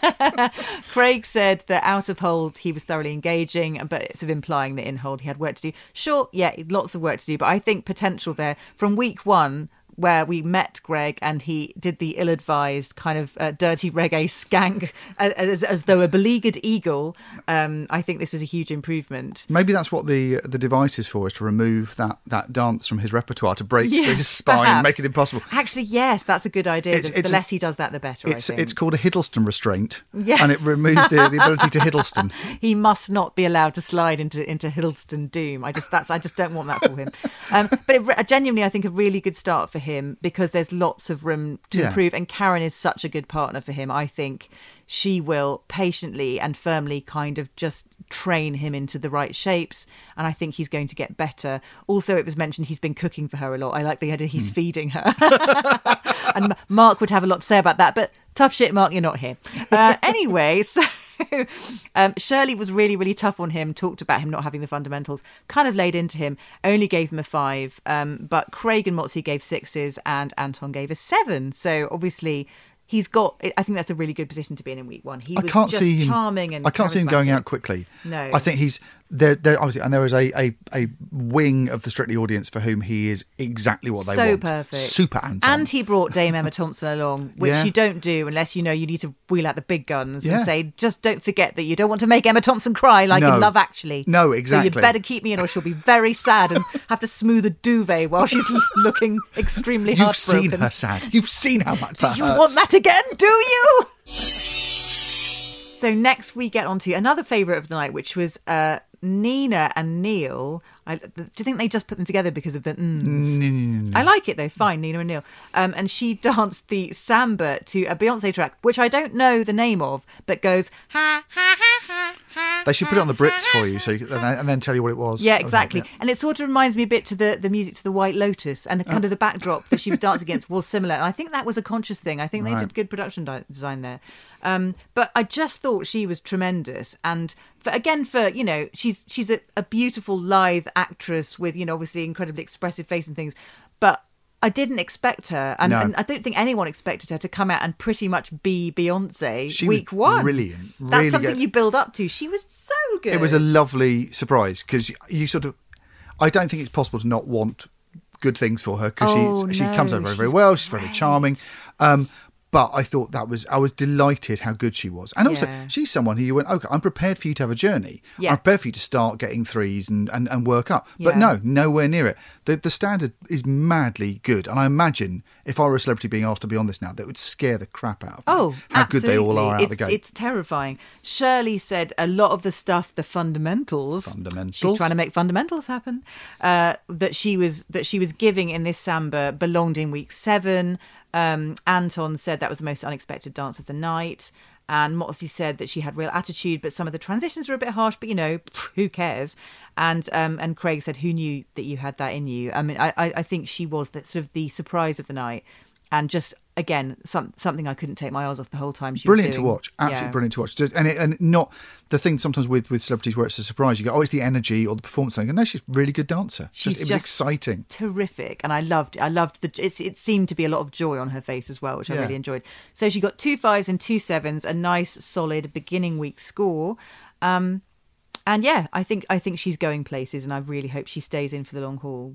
Craig said that out of hold he was thoroughly engaging, but it's sort of implying that in hold he had work to do. Sure, yeah, lots of work to do, but I think potential there from week one, where we met Greg and he did the ill-advised kind of uh, dirty reggae skank as, as though a beleaguered eagle. Um, I think this is a huge improvement. Maybe that's what the the device is for, is to remove that, that dance from his repertoire, to break Yes, his spine, perhaps. make it impossible. Actually, yes, that's a good idea. It's- the it's the a- less he does that, the better, It's I think. it's called a Hiddleston restraint, Yeah. and it removes the, the ability to Hiddleston. He must not be allowed to slide into into Hiddleston doom. I just that's I just don't want that for him. Um, but it, re- genuinely, I think a really good start for him because there's lots of room to Yeah. improve, and Karen is such a good partner for him. I think she will patiently and firmly kind of just train him into the right shapes, and I think he's going to get better. Also, it was mentioned he's been cooking for her a lot. I like the idea he's feeding her. And Mark would have a lot to say about that, but tough shit, Mark, you're not here. Uh, anyway, so um, Shirley was really, really tough on him, talked about him not having the fundamentals, kind of laid into him, only gave him a five. Um, but Craig and Motzi gave sixes and Anton gave a seven. So obviously he's got, I think that's a really good position to be in in week one. He I was can't just see him, charming and I can't see him going charismatic. out quickly. No. I think he's there. There obviously, and there is a, a, a wing of the Strictly audience for whom he is exactly what they so want. perfect. Super Anton. And he brought Dame Emma Thompson along, which Yeah. you don't do unless you know you need to wheel out the big guns Yeah. and say, just don't forget that you don't want to make Emma Thompson cry like No. in Love Actually. No, exactly. So you better keep me in or she'll be very sad and have to smooth a duvet while she's looking extremely You've heartbroken. seen her sad. You've seen how much that You hurts. want that again, do you? So next we get on to another favourite of the night, which was uh, Nina and Neil. I, do you think they just put them together because of the mm? No, no, no, no. I like it though. Fine, Nina and Neil. Um, and she danced the samba to a Beyonce track, which I don't know the name of, but goes ha ha ha ha ha. They should put it on the Brits for you, so you can, and then tell you what it was. Yeah, exactly. Okay, yeah. And it sort of reminds me a bit to the, the music to the White Lotus, and the, kind Oh. of the backdrop that she was dancing against was similar. And I think that was a conscious thing. I think they Right. did good production di- design there. Um, but I just thought she was tremendous. And for, again, for, you know, she's she's a, a beautiful, lithe actress with, you know, obviously incredibly expressive face and things. But I didn't expect her, and, No. and I don't think anyone expected her to come out and pretty much be Beyonce She week was one. brilliant. That's Really something good. you build up to. She was so good. It was a lovely surprise because you sort of. I don't think it's possible to not want good things for her because Oh, she's she no, comes over very, very she's well. She's very great. charming. Um, but I thought that was I was delighted how good she was, and also Yeah. she's someone who you went, okay, I'm prepared for you to have a journey. Yeah. I'm prepared for you to start getting threes and, and, and work up. But Yeah. no, nowhere near it. The the standard is madly good, and I imagine if I were a celebrity being asked to be on this now, that would scare the crap out of me. Oh, how absolutely. good they all are out it's, the gate. It's terrifying. Shirley said a lot of the stuff, the fundamentals, Fundamentals. she's trying to make fundamentals happen, uh, that she was that she was giving in this samba belonged in week seven. Um, Anton said that was the most unexpected dance of the night. And Moxie said that she had real attitude, but some of the transitions were a bit harsh, but, you know, who cares? And um, and Craig said, who knew that you had that in you? I mean, I, I I think she was the, sort of the surprise of the night. And just, again, some, something I couldn't take my eyes off the whole time she Brilliant was to doing. watch, absolutely Yeah. brilliant to watch. Just- And it, and not the thing sometimes with, with celebrities where it's a surprise. You go, oh, it's the energy or the performance thing. And no, she's a really good dancer. She's just, it was just exciting. Terrific. And I loved I loved the it's, it seemed to be a lot of joy on her face as well, which I Yeah. really enjoyed. So she got two fives and two sevens, a nice solid beginning week score. Um, and yeah, I think I think she's going places, and I really hope she stays in for the long haul.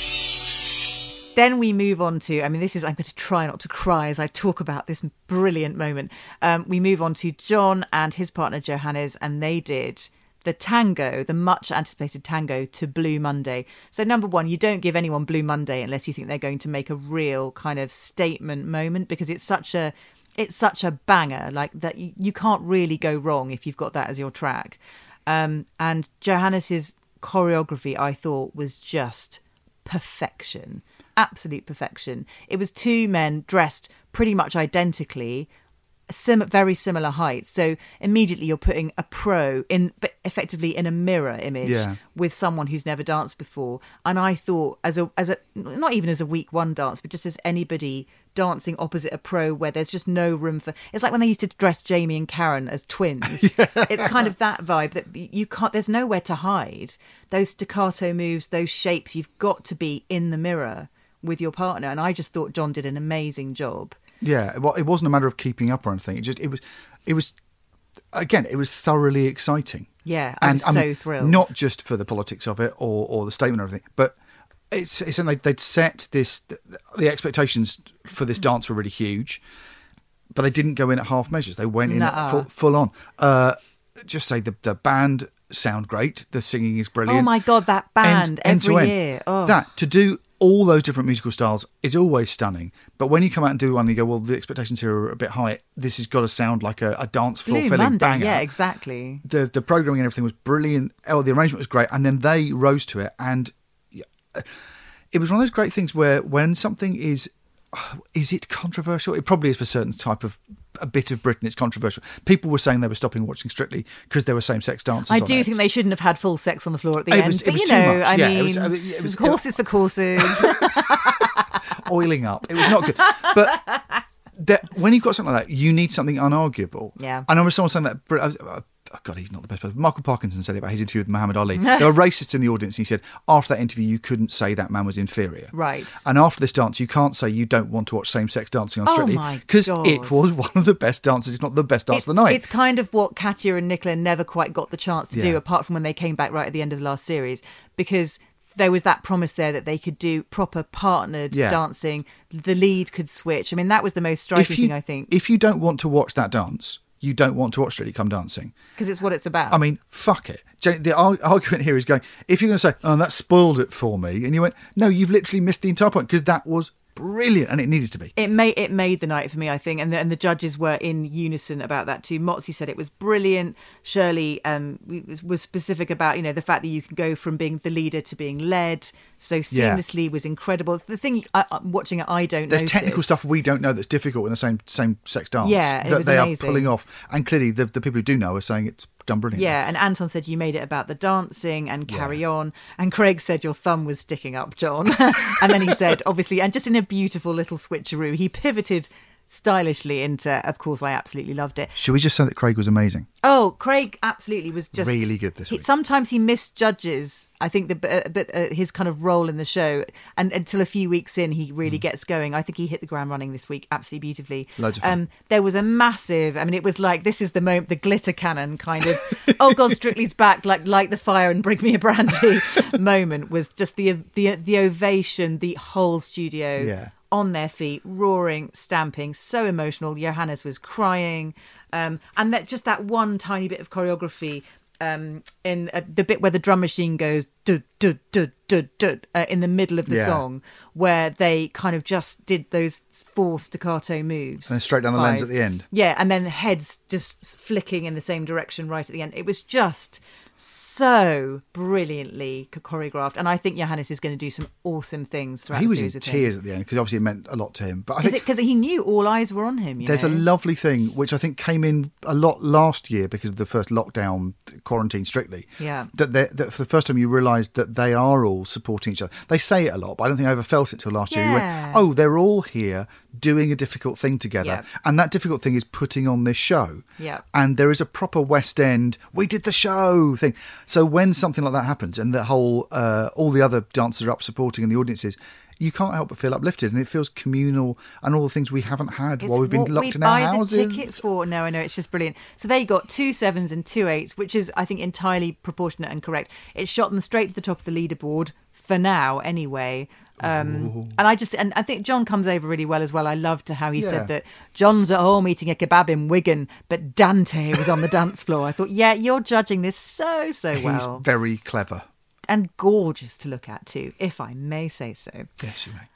Then we move on to, I mean, this is, I'm going to try not to cry as I talk about this brilliant moment. Um, we move on to John and his partner Johannes, and they did the tango, the much anticipated tango to Blue Monday. So number one, you don't give anyone Blue Monday unless you think they're going to make a real kind of statement moment, because it's such a, it's such a banger, like that you, you can't really go wrong if you've got that as your track. Um, and Johannes's choreography, I thought, was just perfection. Absolute perfection. It was two men dressed pretty much identically, sim- very similar heights. So immediately you're putting a pro in, but effectively in a mirror image Yeah. with someone who's never danced before. And I thought, as a as a not even as a week one dance, but just as anybody dancing opposite a pro, where there's just no room for. It's like when they used to dress Jamie and Karen as twins. It's kind of that vibe that you can't. There's nowhere to hide. Those staccato moves, those shapes. You've got to be in the mirror with your partner, and I just thought John did an amazing job. Yeah, well, it wasn't a matter of keeping up or anything. It just, it was, it was, again, it was thoroughly exciting. Yeah, I and was so mean, thrilled. Not just for the politics of it or, or the statement or everything, but it's, it's like they'd set this, the expectations for this dance were really huge, but they didn't go in at half measures. They went in Nuh-uh. at full, full on. Uh, just say the the band sound great. The singing is brilliant. Oh my God, that band End- end to every end. year. Oh. That, to do all those different musical styles is always stunning. But when you come out and do one, you go, well, the expectations here are a bit high. This has got to sound like a, a dance floor Blue filling Monday, banger. yeah, exactly. The the programming and everything was brilliant. Oh, the arrangement was great, and then they rose to it. And it was one of those great things where when something is, is it controversial? It probably is for a certain type of a bit of Britain. It's controversial. People were saying they were stopping watching Strictly because there were same-sex dancers. I on do it. think they shouldn't have had full sex on the floor at the It end. was- it but was you too know, much. I Yeah, mean, it was- it was- it was- horses for courses. Oiling up. It was not good. But that, when you've got something like that, you need something unarguable. Yeah. And I remember someone saying that. I was- oh God, he's not the best person. Michael Parkinson said it about his interview with Muhammad Ali. There were racists in the audience, and he said after that interview, you couldn't say that man was inferior. Right. And after this dance, you can't say you don't want to watch same-sex dancing on Oh Strictly my because God. it was one of the best dances, if not the best dance It's, of the night. it's kind of what Katya and Nicola never quite got the chance to Yeah. do, apart from when they came back right at the end of the last series, because there was that promise there that they could do proper partnered Yeah. dancing. The lead could switch. I mean, that was the most striking if you, thing, I think, If you don't want to watch that dance, you don't want to watch Strictly Come Dancing. because it's what it's about. I mean, fuck it. Jane, the ar- argument here is going, if you're going to say, oh, that spoiled it for me, and you went, no, you've literally missed the entire point, because that was brilliant, and it needed to be. It made it made the night for me, I think, and the, and the judges were in unison about that too. Motzi said it was brilliant. Shirley um, was specific about, you know, the fact that you can go from being the leader to being led so seamlessly. Yeah. Was incredible. The thing I, I'm watching it, I don't. There's notice. technical stuff we don't know that's difficult in the same same sex dance. Yeah, it that was they amazing. Are pulling off, and clearly the the people who do know are saying it's done brilliant. Yeah, and Anton said you made it about the dancing and carry yeah. on. And Craig said your thumb was sticking up, John. And then he said, obviously, and just in a beautiful little switcheroo, he pivoted stylishly into, of course, I absolutely loved it. Should we just say that Craig was amazing? Oh, Craig absolutely was just... really good this week. He, sometimes he misjudges, I think, the, uh, but uh, his kind of role in the show. And until a few weeks in, he really mm. gets going. I think he hit the ground running this week absolutely beautifully. Loads of fun. Um, there was a massive... I mean, it was like, this is the moment, the glitter cannon kind of, oh God, Strictly's back, like light the fire and bring me a brandy moment was just the, the, the ovation, the whole studio... Yeah. on their feet, roaring, stamping, so emotional. Johannes was crying. Um, and that just that one tiny bit of choreography um, in uh, the bit where the drum machine goes du, du, du, du, du, uh, in the middle of the yeah. song, where they kind of just did those four staccato moves. And then straight down the Five. lens at the end. Yeah, and then heads just flicking in the same direction right at the end. It was just... so brilliantly choreographed, and I think Johannes is going to do some awesome things throughout he the was series in with tears him. at the end because obviously it meant a lot to him. But I is think it because he knew all eyes were on him? You there's know? a lovely thing which I think came in a lot last year because of the first lockdown, quarantine strictly. Yeah, that, that for the first time you realise that they are all supporting each other. They say it a lot, but I don't think I ever felt it till last yeah. year. You went, oh, they're all here doing a difficult thing together, yeah. and that difficult thing is putting on this show. Yeah, and there is a proper West End we did the show thing. So when something like that happens and the whole uh, all the other dancers are up supporting and the audiences, you can't help but feel uplifted, and it feels communal and all the things we haven't had it's while we've been what locked we in our buy houses. The tickets for. No, I know, it's just brilliant. So they got two sevens and two eights, which is I think entirely proportionate and correct. It shot them straight to the top of the leaderboard for now, anyway. Um, and I just and I think John comes over really well as well. I loved how he yeah. said that John's at home eating a kebab in Wigan, but Dante was on the dance floor. I thought, yeah, you're judging this so so well. He's very clever and gorgeous to look at too, if I may say so. Yes, you may.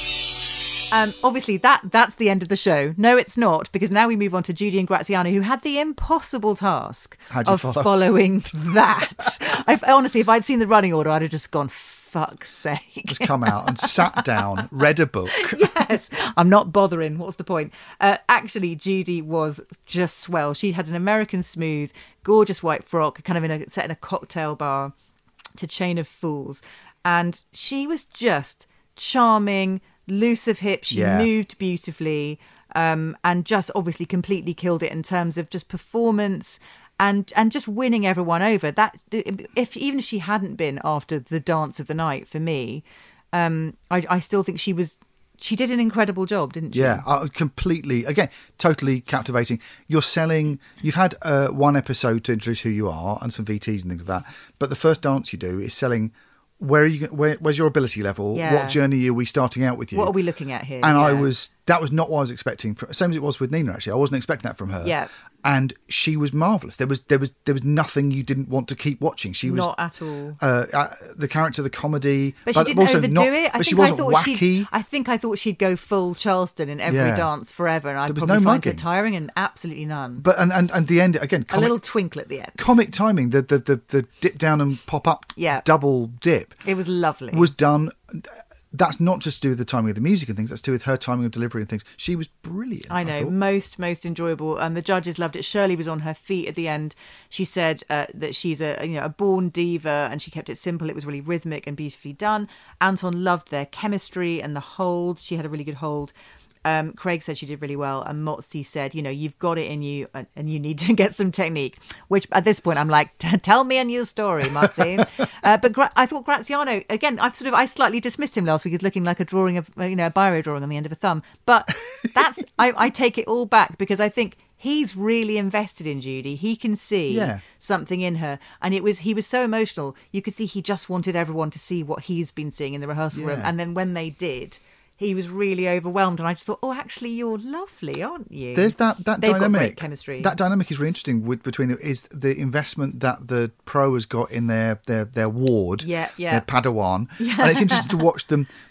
Um, obviously, that that's the end of the show. No, it's not, because now we move on to Judy and Graziano, who had the impossible task of follow? following that. I, honestly, if I'd seen the running order, I'd have just gone, fuck's sake. Just come out and sat down, read a book. Yes, I'm not bothering. What's the point? Uh, actually, Judy was just swell. She had an American smooth, gorgeous white frock, kind of in a set in a cocktail bar to Chain of Fools. And she was just charming, loose of hip. She yeah. moved beautifully, um, and just obviously completely killed it in terms of just performance and and just winning everyone over. That if even if she hadn't been after the dance of the night for me, um, I, I still think she was. She did an incredible job, didn't she? Yeah, uh, completely. Again, totally captivating. You're selling. You've had uh, one episode to introduce who you are and some V Ts and things like that. But the first dance you do is selling. Where are you? Where, where's your ability level? Yeah. What journey are we starting out with you? What are we looking at here? And yeah. I was. That was not what I was expecting. From, same as it was with Nina. Actually, I wasn't expecting that from her. Yeah. And she was marvellous. There was there was there was nothing you didn't want to keep watching. She was not at all. Uh, uh, the character, the comedy, but she but didn't also overdo not, it. I but she think I wasn't thought wacky. She'd, I think I thought she'd go full Charleston in every Yeah. dance forever, and I'd There was probably no find mugging. it tiring, and absolutely none. But and and, and the end again. Comic, a little twinkle at the end. Comic timing, the the the, the dip down and pop up, yeah. double dip. It was lovely. Was done. That's not just to do with the timing of the music and things. That's to do with her timing of delivery and things. She was brilliant. I know, I most most enjoyable, and the judges loved it. Shirley was on her feet at the end. She said uh, that she's a you know a born diva, and she kept it simple. It was really rhythmic and beautifully done. Anton loved their chemistry and the hold. She had a really good hold. Um, Craig said she did really well, and Motzi said, you know, you've got it in you, and, and you need to get some technique. Which at this point, I'm like, tell me a new story, Motzi. uh, but Gra- I thought Graziano again. I've sort of I slightly dismissed him last week as looking like a drawing of you know a biro drawing on the end of a thumb. But that's I, I take it all back because I think he's really invested in Judy. He can see yeah. something in her, and it was he was so emotional. You could see he just wanted everyone to see what he's been seeing in the rehearsal yeah. room, and then when they did. He was really overwhelmed, and I just thought, "Oh, actually, you're lovely, aren't you?" There's that that They've dynamic. Got great chemistry. That dynamic is really interesting. With between the, is the investment that the pro has got in their their their ward, yeah, yeah, their Padawan, yeah. and it's interesting to watch them.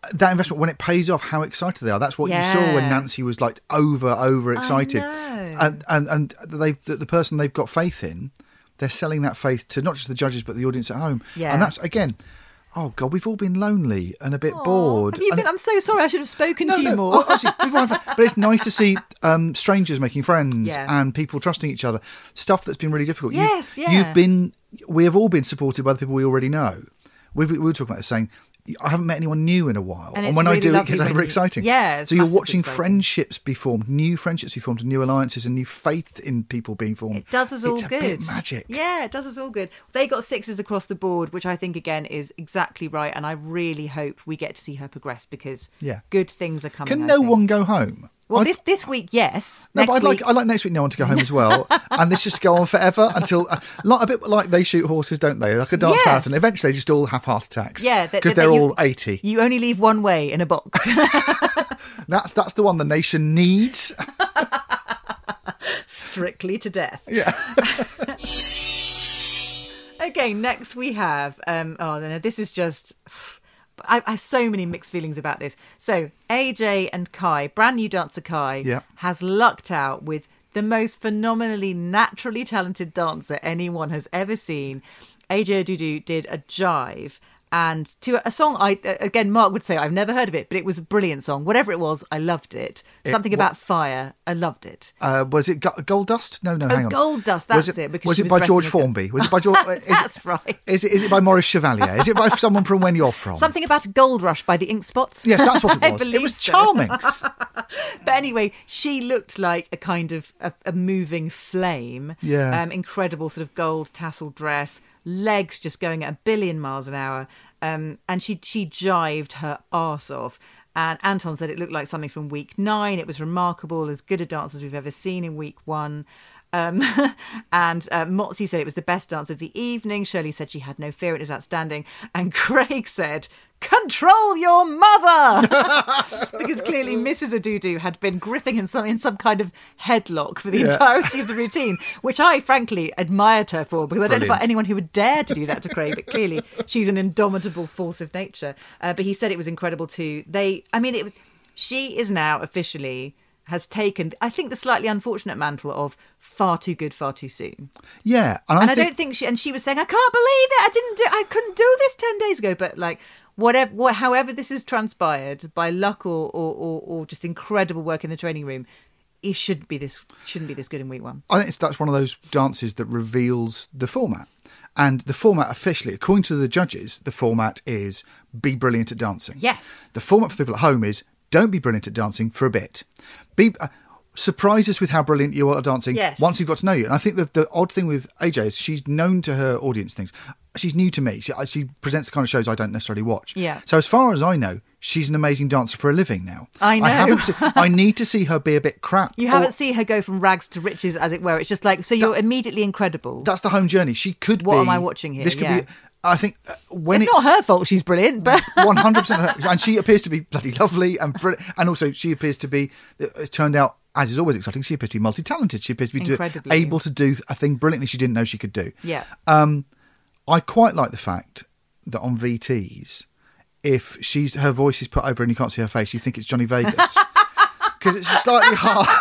that investment, when it pays off, how excited they are. That's what Yeah. you saw when Nancy was like over, over excited. I know. And, and, and they, the, the person they've got faith in, they're selling that faith to not just the judges, but the audience at home. Yeah. And that's, again, oh God, we've all been lonely and a bit bored. Have you And been, I'm so sorry. I should have spoken No, to you no, more. honestly, we've all had fun. But it's nice to see um, strangers making friends Yeah. and people trusting each other. Stuff that's been really difficult. Yes, you've, yeah. You've been, we have all been supported by the people we already know. We, we were talking about this, saying, I haven't met anyone new in a while. And And, it's when I really do, it lovely gets when you- overexciting. Yeah, it's So you're massively watching exciting. friendships be formed, new friendships be formed, and new alliances and new faith in people being formed. It does us all it's a good. bit magic. Yeah, it does us all good. They got sixes across the board, which I think, again, is exactly right. And I really hope we get to see her progress because Yeah. good things are coming. Can I no think. one go home? Well, I- this this week, yes. No, Next but I'd week, like I'd like next week no one to go home as well, and this just to go on forever until uh, like a bit like they shoot horses, don't they? Like a dance Yes. marathon. Eventually, they just all have heart attacks. Yeah, that- because that- they're that you- all eighty. You only leave one way in a box. That's that's the one the nation needs. Strictly to death. Yeah. Okay, next we have. Um, oh, no, this is just. I, I have so many mixed feelings about this. So, A J and Kai, brand new dancer Kai, Yeah. has lucked out with the most phenomenally naturally talented dancer anyone has ever seen. A J Odudu did a jive. And to a song, I again, Mark would say, I've never heard of it, but it was a brilliant song. Whatever it was, I loved it. It Something wa- about fire, I loved it. Uh, was it Go- Gold Dust? No, no, Oh, hang on. Gold Dust, was that's it, it, because was she it was by dressed George in a- Formby? Was it by George? Is That's it, right. Is it is it by Maurice Chevalier? Is it by someone from When You're From? Something about a gold rush by the Ink Spots. Yes, that's what I it was. believe It was so. charming. But anyway, she looked like a kind of a, a moving flame. Yeah. Um, incredible sort of gold tassel dress, legs just going at a billion miles an hour. Um, and she she jived her arse off. And Anton said it looked like something from week nine. It was remarkable, as good a dance as we've ever seen in week one. Um, and uh, Motzi said it was the best dance of the evening. Shirley said she had no fear, it was outstanding. And Craig said, control your mother! Because clearly Missus Odudu had been gripping in some, in some kind of headlock for the Yeah. entirety of the routine, which I frankly admired her for, because I don't know Brilliant. about anyone who would dare to do that to Craig, but clearly she's an indomitable force of nature. Uh, but he said it was incredible too. They, I mean, it was, she is now officially has taken, I think, the slightly unfortunate mantle of far too good, far too soon. Yeah, and, And I, I, think, don't think she, and she was saying, I can't believe it. I didn't do, I couldn't do this ten days ago. But like, whatever, what, however this has transpired by luck or, or, or, or just incredible work in the training room, it shouldn't be this, shouldn't be this good in week one. I think it's, that's one of those dances that reveals the format. And the format officially, according to the judges, the format is be brilliant at dancing. Yes. The format for people at home is don't be brilliant at dancing for a bit. Be uh, surprise us with how brilliant you are at dancing Yes. once we've got to know you. And I think the, the odd thing with A J is she's known to her audience things. She's new to me. She, she presents the kind of shows I don't necessarily watch. Yeah. So as far as I know, she's an amazing dancer for a living now. I know. I, haven't se- I need to see her be a bit crap. You Or- haven't seen her go from rags to riches, as it were. It's just like, so you're immediately incredible. That's the home journey. She could What be. am I watching here? This could Yeah. be. I think uh, when it's, it's, not her fault she's brilliant, but one hundred percent her, and she appears to be bloody lovely and brilliant, and also she appears to be. It turned out, as is always exciting, she appears to be multi-talented. She appears to be do, Incredibly. able to do a thing brilliantly she didn't know she could do. yeah. Um, I quite like the fact that on V Ts, if she's her voice is put over and you can't see her face, you think it's Johnny Vegas because it's a slightly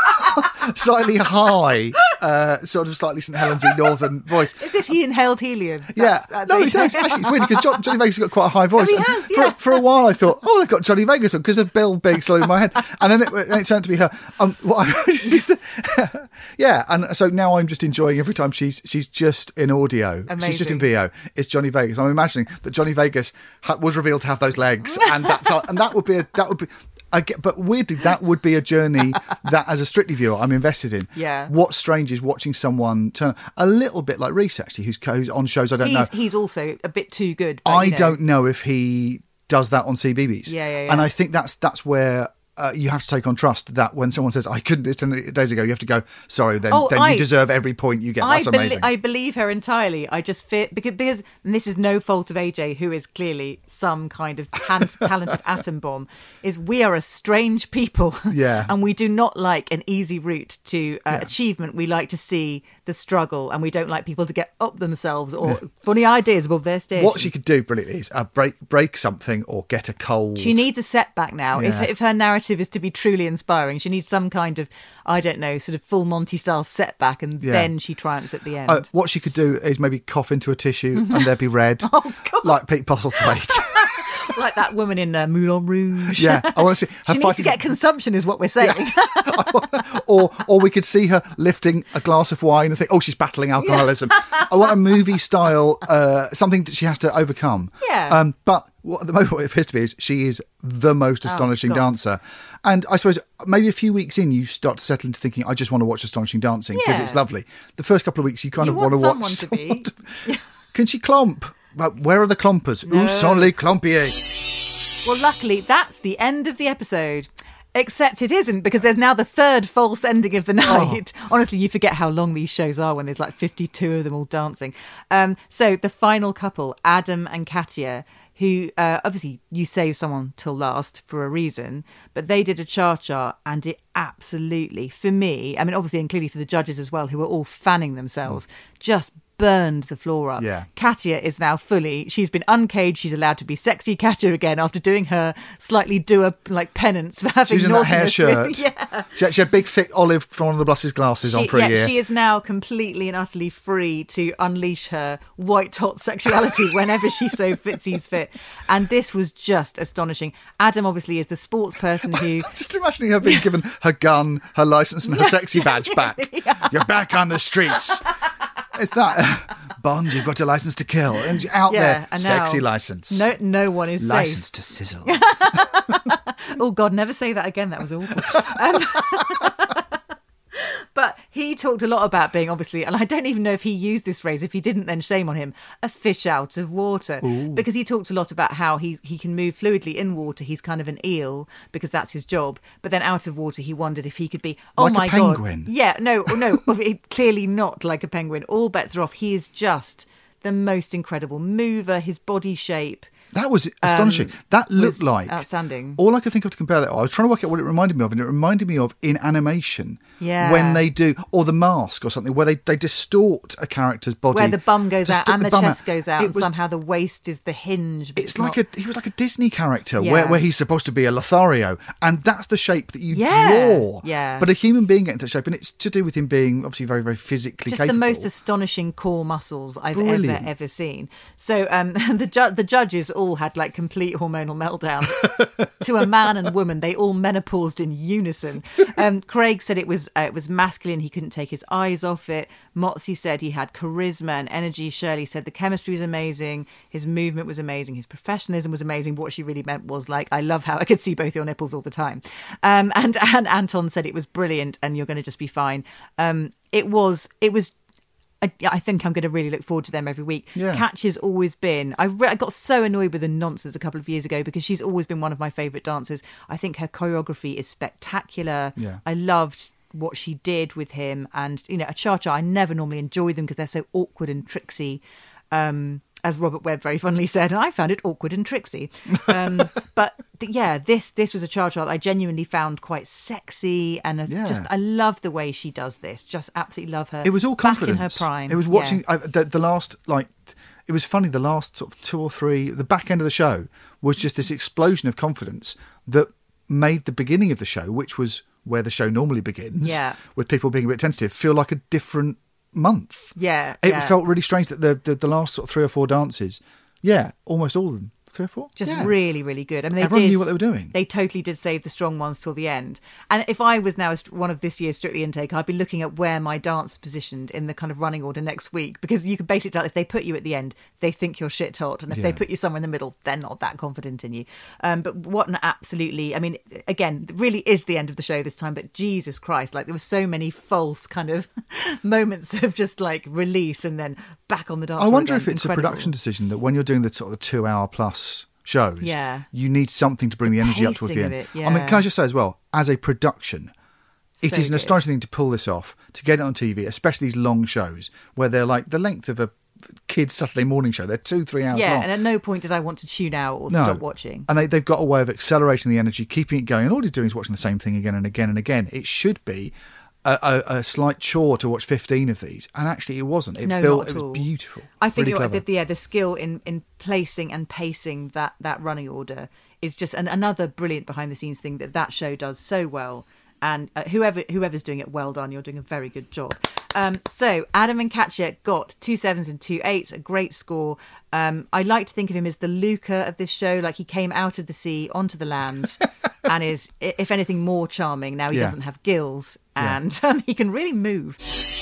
high, slightly high, uh, sort of slightly St Helensy northern voice. As if he inhaled helium. Yeah, That's- that's no, it. he does. Actually, it's weird because John, Johnny Vegas has got quite a high voice. he And has, for, yeah. for a while, I thought, oh, they've got Johnny Vegas on because of Bill being slow in my head, and then it, and it turned out to be her. Um, what I, yeah, and so now I'm just enjoying every time she's she's just in audio. She's just in Amazing. V O. It's Johnny Vegas. I'm imagining that Johnny Vegas ha- was revealed to have those legs, and that and that would be a, that would be. I get, but weirdly, that would be a journey that, as a Strictly viewer, I'm invested in. Yeah. What's strange is watching someone turn a little bit like Reese, actually, who's, who's on shows I don't he's, know. he's also a bit too good. But, I you know. don't know if he does that on C B B S. Yeah, yeah, yeah. And I think that's that's where uh, you have to take on trust that when someone says, I couldn't this ten days ago, you have to go, sorry, then, Oh, then I- you deserve every point you get. That's I, belie- amazing. I believe her entirely. I just fear because, because and this is no fault of A J, who is clearly some kind of tan- talented atom bomb. Is we are a strange people, Yeah. and we do not like an easy route to uh, Yeah. achievement. We like to see the struggle, and we don't like people to get up themselves or yeah. funny ideas above their station. What she could do brilliantly is uh, break break something or get a cold. She needs a setback now. Yeah. If if her narrative is to be truly inspiring, she needs some kind of, I don't know, sort of full Monty style setback, and yeah. then she triumphs at the end. Uh, what she could do is maybe cough into a tissue and there'd be red. Oh, God. Like Pete Postlethwaite. Like that woman in uh, Moulin Rouge. Yeah, I want to see her she fighting. needs to get consumption, is what we're saying. Yeah. or, or we could see her lifting a glass of wine and think, oh, she's battling alcoholism. Yeah. I want a movie style, uh, something that she has to overcome. Yeah. Um, but what, at the moment, what it appears to be is she is the most astonishing oh, dancer. And I suppose maybe a few weeks in, you start to settle into thinking, I just want to watch Astonishing Dancing because yeah. it's lovely. The first couple of weeks, you kind you of want, want to someone watch to someone. Be. To... Can she clomp? But where are the clompers? No. Où sont les clompiers? Well, luckily, that's the end of the episode. Except it isn't, because there's now the third false ending of the night. Oh. Honestly, you forget how long these shows are when there's like fifty-two of them all dancing. Um, so the final couple, Adam and Katya, who uh, obviously you save someone till last for a reason, but they did a cha-cha and it absolutely, for me, I mean, obviously and clearly for the judges as well, who were all fanning themselves, mm. just burned the floor up. Yeah. Katya is now fully, she's been uncaged, she's allowed to be sexy Katya again after doing her slightly do-up like penance for having she's in that hair shirt. With, yeah. She had, she had big thick olive from one of the Blus's glasses she, on for yeah, a year. She is now completely and utterly free to unleash her white hot sexuality whenever she so fit, sees fit. And this was just astonishing. Adam obviously is the sports person who... Just imagining her being given her gun, her licence and her sexy badge back. Yeah. You're back on the streets. It's that Bond, you've got a license to kill, and you're out yeah, there, and sexy now, license. No, no one is license safe. to sizzle. Oh God, never say that again. That was awful. Um, but he talked a lot about being, obviously, and I don't even know if he used this phrase. If he didn't, then shame on him. A fish out of water, Ooh. Because he talked a lot about how he he can move fluidly in water. He's kind of an eel because that's his job. But then out of water, he wondered if he could be. Oh like my a penguin. God! Yeah, no, no, clearly not like a penguin. All bets are off. He is just the most incredible mover. His body shape. That was astonishing. Um, that looked like outstanding. All I could think of to compare that, I was trying to work out what it reminded me of, and it reminded me of in animation. Yeah. When they do, or The Mask or something, where they, they distort a character's body. Where the bum goes out and the, the chest out. goes out, it and was, somehow the waist is the hinge. It's, it's like not... a he was like a Disney character yeah. where, where he's supposed to be a Lothario, and that's the shape that you yeah. draw. Yeah. But a human being getting that shape, and it's to do with him being obviously very, very physically Just capable. the most astonishing core muscles I've Brilliant. ever, ever seen. So um, the ju- the judges all had like complete hormonal meltdowns. To a man and woman, they all menopaused in unison. Um, Craig said it was uh, it was masculine. He couldn't take his eyes off it. Motzi said he had charisma and energy. Shirley said the chemistry was amazing. His movement was amazing. His professionalism was amazing. What she really meant was like, I love how I could see both your nipples all the time. Um, and, and Anton said it was brilliant and you're going to just be fine. Um, it was, it was, I, I think I'm going to really look forward to them every week. Yeah. Katya's always been... I, re- I got so annoyed with the nonsense a couple of years ago because she's always been one of my favourite dancers. I think her choreography is spectacular. Yeah. I loved what she did with him. And, you know, a cha-cha, I never normally enjoy them because they're so awkward and tricksy. Um, as Robert Webb very funnily said, and I found it awkward and tricksy. Um, but th- yeah, this this was a cha-cha that I genuinely found quite sexy, and a, Yeah. just I love the way she does this. Just absolutely love her. It was all confidence. Back in her prime. It was watching Yeah. I, the, the last like. It was funny. The last sort of two or three, the back end of the show was just this explosion of confidence that made the beginning of the show, which was where the show normally begins, Yeah. with people being a bit tentative, feel like a different month. Yeah, It yeah. felt really strange that the, the the last sort of three or four dances, yeah, almost all of them, three or four, Just yeah. really, really good. I mean, they Everyone did, knew what they were doing. They totally did save the strong ones till the end. And if I was now one of this year's Strictly Intake, I'd be looking at where my dance positioned in the kind of running order next week, because you can basically tell if they put you at the end, they think you're shit hot, and if Yeah. they put you somewhere in the middle, they're not that confident in you. Um, but what an absolutely, I mean, again, it really is the end of the show this time. But Jesus Christ, like there were so many false kind of moments of just like release and then back on the dance I floor wonder again. if it's Incredible. a production decision that when you're doing the sort of the two hour plus shows, Yeah. you need something to bring the, The energy up towards the pacing end. of it, I mean, yeah. can I just say as well, as a production, it So is an good. astonishing thing to pull this off, to get it on T V, especially these long shows where they're like the length of a kid's Saturday morning show. They're two, three hours Yeah, long. and at no point did I want to tune out or No. stop watching. And they, they've got a way of accelerating the energy, keeping it going. And all you're doing is watching the same thing again and again and again. It should be a, a, a slight chore to watch fifteen of these, and actually it wasn't. It no, built. not at It was all. beautiful. I think really you're, clever. the, yeah, the skill in, in placing and pacing that, that running order is just an, another brilliant behind the scenes thing that that show does so well. And uh, whoever whoever's doing it, well done. You're doing a very good job. Um, so Adam and Katya got two sevens and two eights, a great score. Um, I like to think of him as the Luca of this show, like he came out of the sea onto the land and is, if anything, more charming. Now he Yeah. doesn't have gills Yeah. and um, he can really move.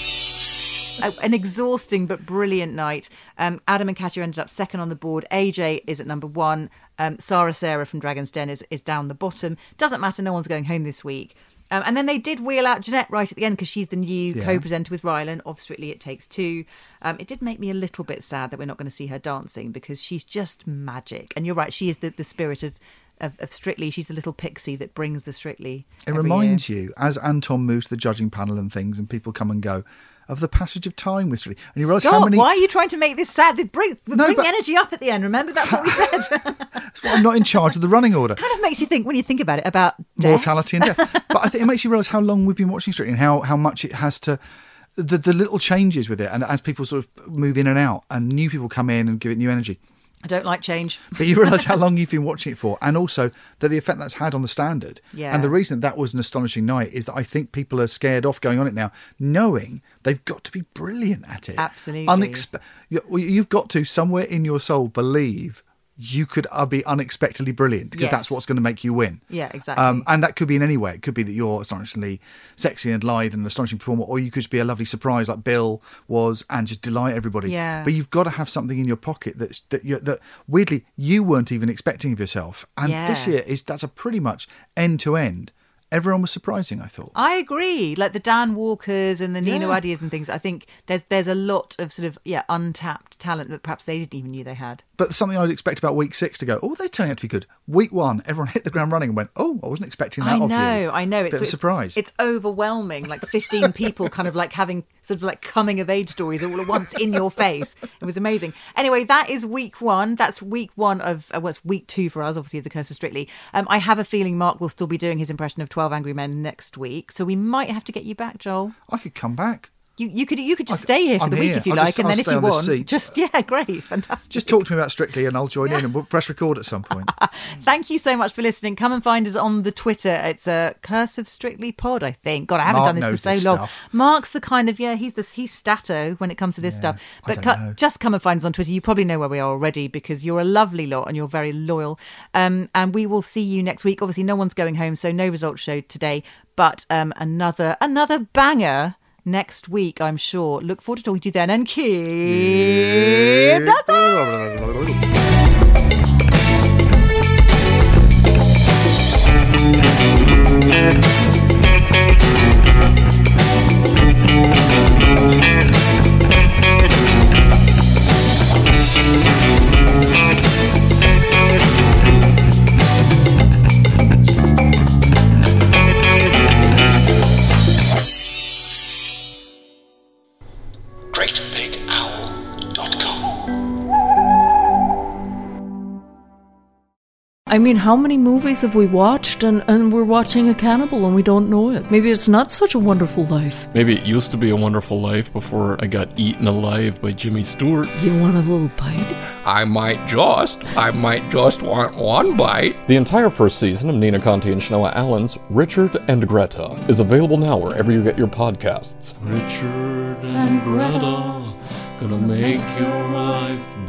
An exhausting but brilliant night. Um, Adam and Katya ended up second on the board. A J is at number one. Um, Sarah Sarah from Dragon's Den is, is down the bottom. Doesn't matter, no one's going home this week. Um, and then they did wheel out Jeanette right at the end because she's the new Yeah. co-presenter with Rylan of Strictly It Takes Two. Um, it did make me a little bit sad that we're not going to see her dancing because she's just magic. And you're right, she is the, the spirit of, of, of Strictly. She's the little pixie that brings the Strictly. It every reminds year. you, as Anton moves to the judging panel and things, and people come and go, of the passage of time with Strictly. And you realise Stop, how many. why are you trying to make this sad? They bring, they No, bring but- the energy up at the end, remember? That's what we said. That's why I'm not in charge of the running order. Kind of makes you think when you think about it about death. Mortality and death. But I think it makes you realise how long we've been watching Strictly and how, how much it has to. The, the little changes with it, and as people sort of move in and out, and new people come in and give it new energy. I don't like change. But you realise how long you've been watching it for, and also that the effect that's had on the standard. Yeah. And the reason that was an astonishing night is that I think people are scared off going on it now, knowing they've got to be brilliant at it. Absolutely. Unexpe- you- you've got to, somewhere in your soul, believe you could uh, be unexpectedly brilliant, because Yes. that's what's going to make you win. Yeah, exactly. Um, and that could be in any way. It could be that you're astonishingly sexy and lithe and an astonishing performer, or you could just be a lovely surprise like Bill was and just delight everybody. Yeah. But you've got to have something in your pocket that's that you that weirdly you weren't even expecting of yourself. And Yeah. this year is that's a pretty much end to end. Everyone was surprising, I thought. I agree. Like the Dan Walkers and the Nina Yeah. Wadias and things. I think there's there's a lot of sort of yeah untapped talent that perhaps they didn't even knew they had. But something I'd expect about week six to go, oh, they're turning out to be good. Week one, everyone hit the ground running and went, oh, I wasn't expecting that I of you. know, I know. Bit of a it's surprise. It's overwhelming. Like fifteen people kind of like having sort of like coming of age stories all at once in your face. It was amazing. Anyway, that is week one. That's week one of uh, what's week two for us, obviously, of The Curse of Strictly. Um, I have a feeling Mark will still be doing his impression of twelve Angry Men next week, so we might have to get you back, Joel. I could come back. You you could you could just I- stay here for I'm the week here. if you I'll like, just- and I'll then if stay you on this want, seat. just yeah, great, fantastic. Just talk to me about Strictly and I'll join in and we'll press record at some point. Thank you so much for listening. Come and find us on the Twitter. It's a Curse of Strictly Pod, I think. God, I haven't Mark done this knows for so this long. stuff. Mark's the kind of yeah, he's the he's stato when it comes to this stuff. I But don't cu- know. just come and find us on Twitter. You probably know where we are already because you're a lovely lot and you're very loyal. Um, and we will see you next week. Obviously, no one's going home, so no results showed today. But um, another another banger next week, I'm sure. Look forward to talking to you then. And keep. great big owl dot com. I mean, how many movies have we watched and, and we're watching a cannibal and we don't know it? Maybe it's not such a wonderful life. Maybe it used to be a wonderful life before I got eaten alive by Jimmy Stewart. You want a little bite? I might just, I might just want one bite. The entire first season of Nina Conti and Shanoa Allen's Richard and Greta is available now wherever you get your podcasts. Richard and Greta, gonna make your life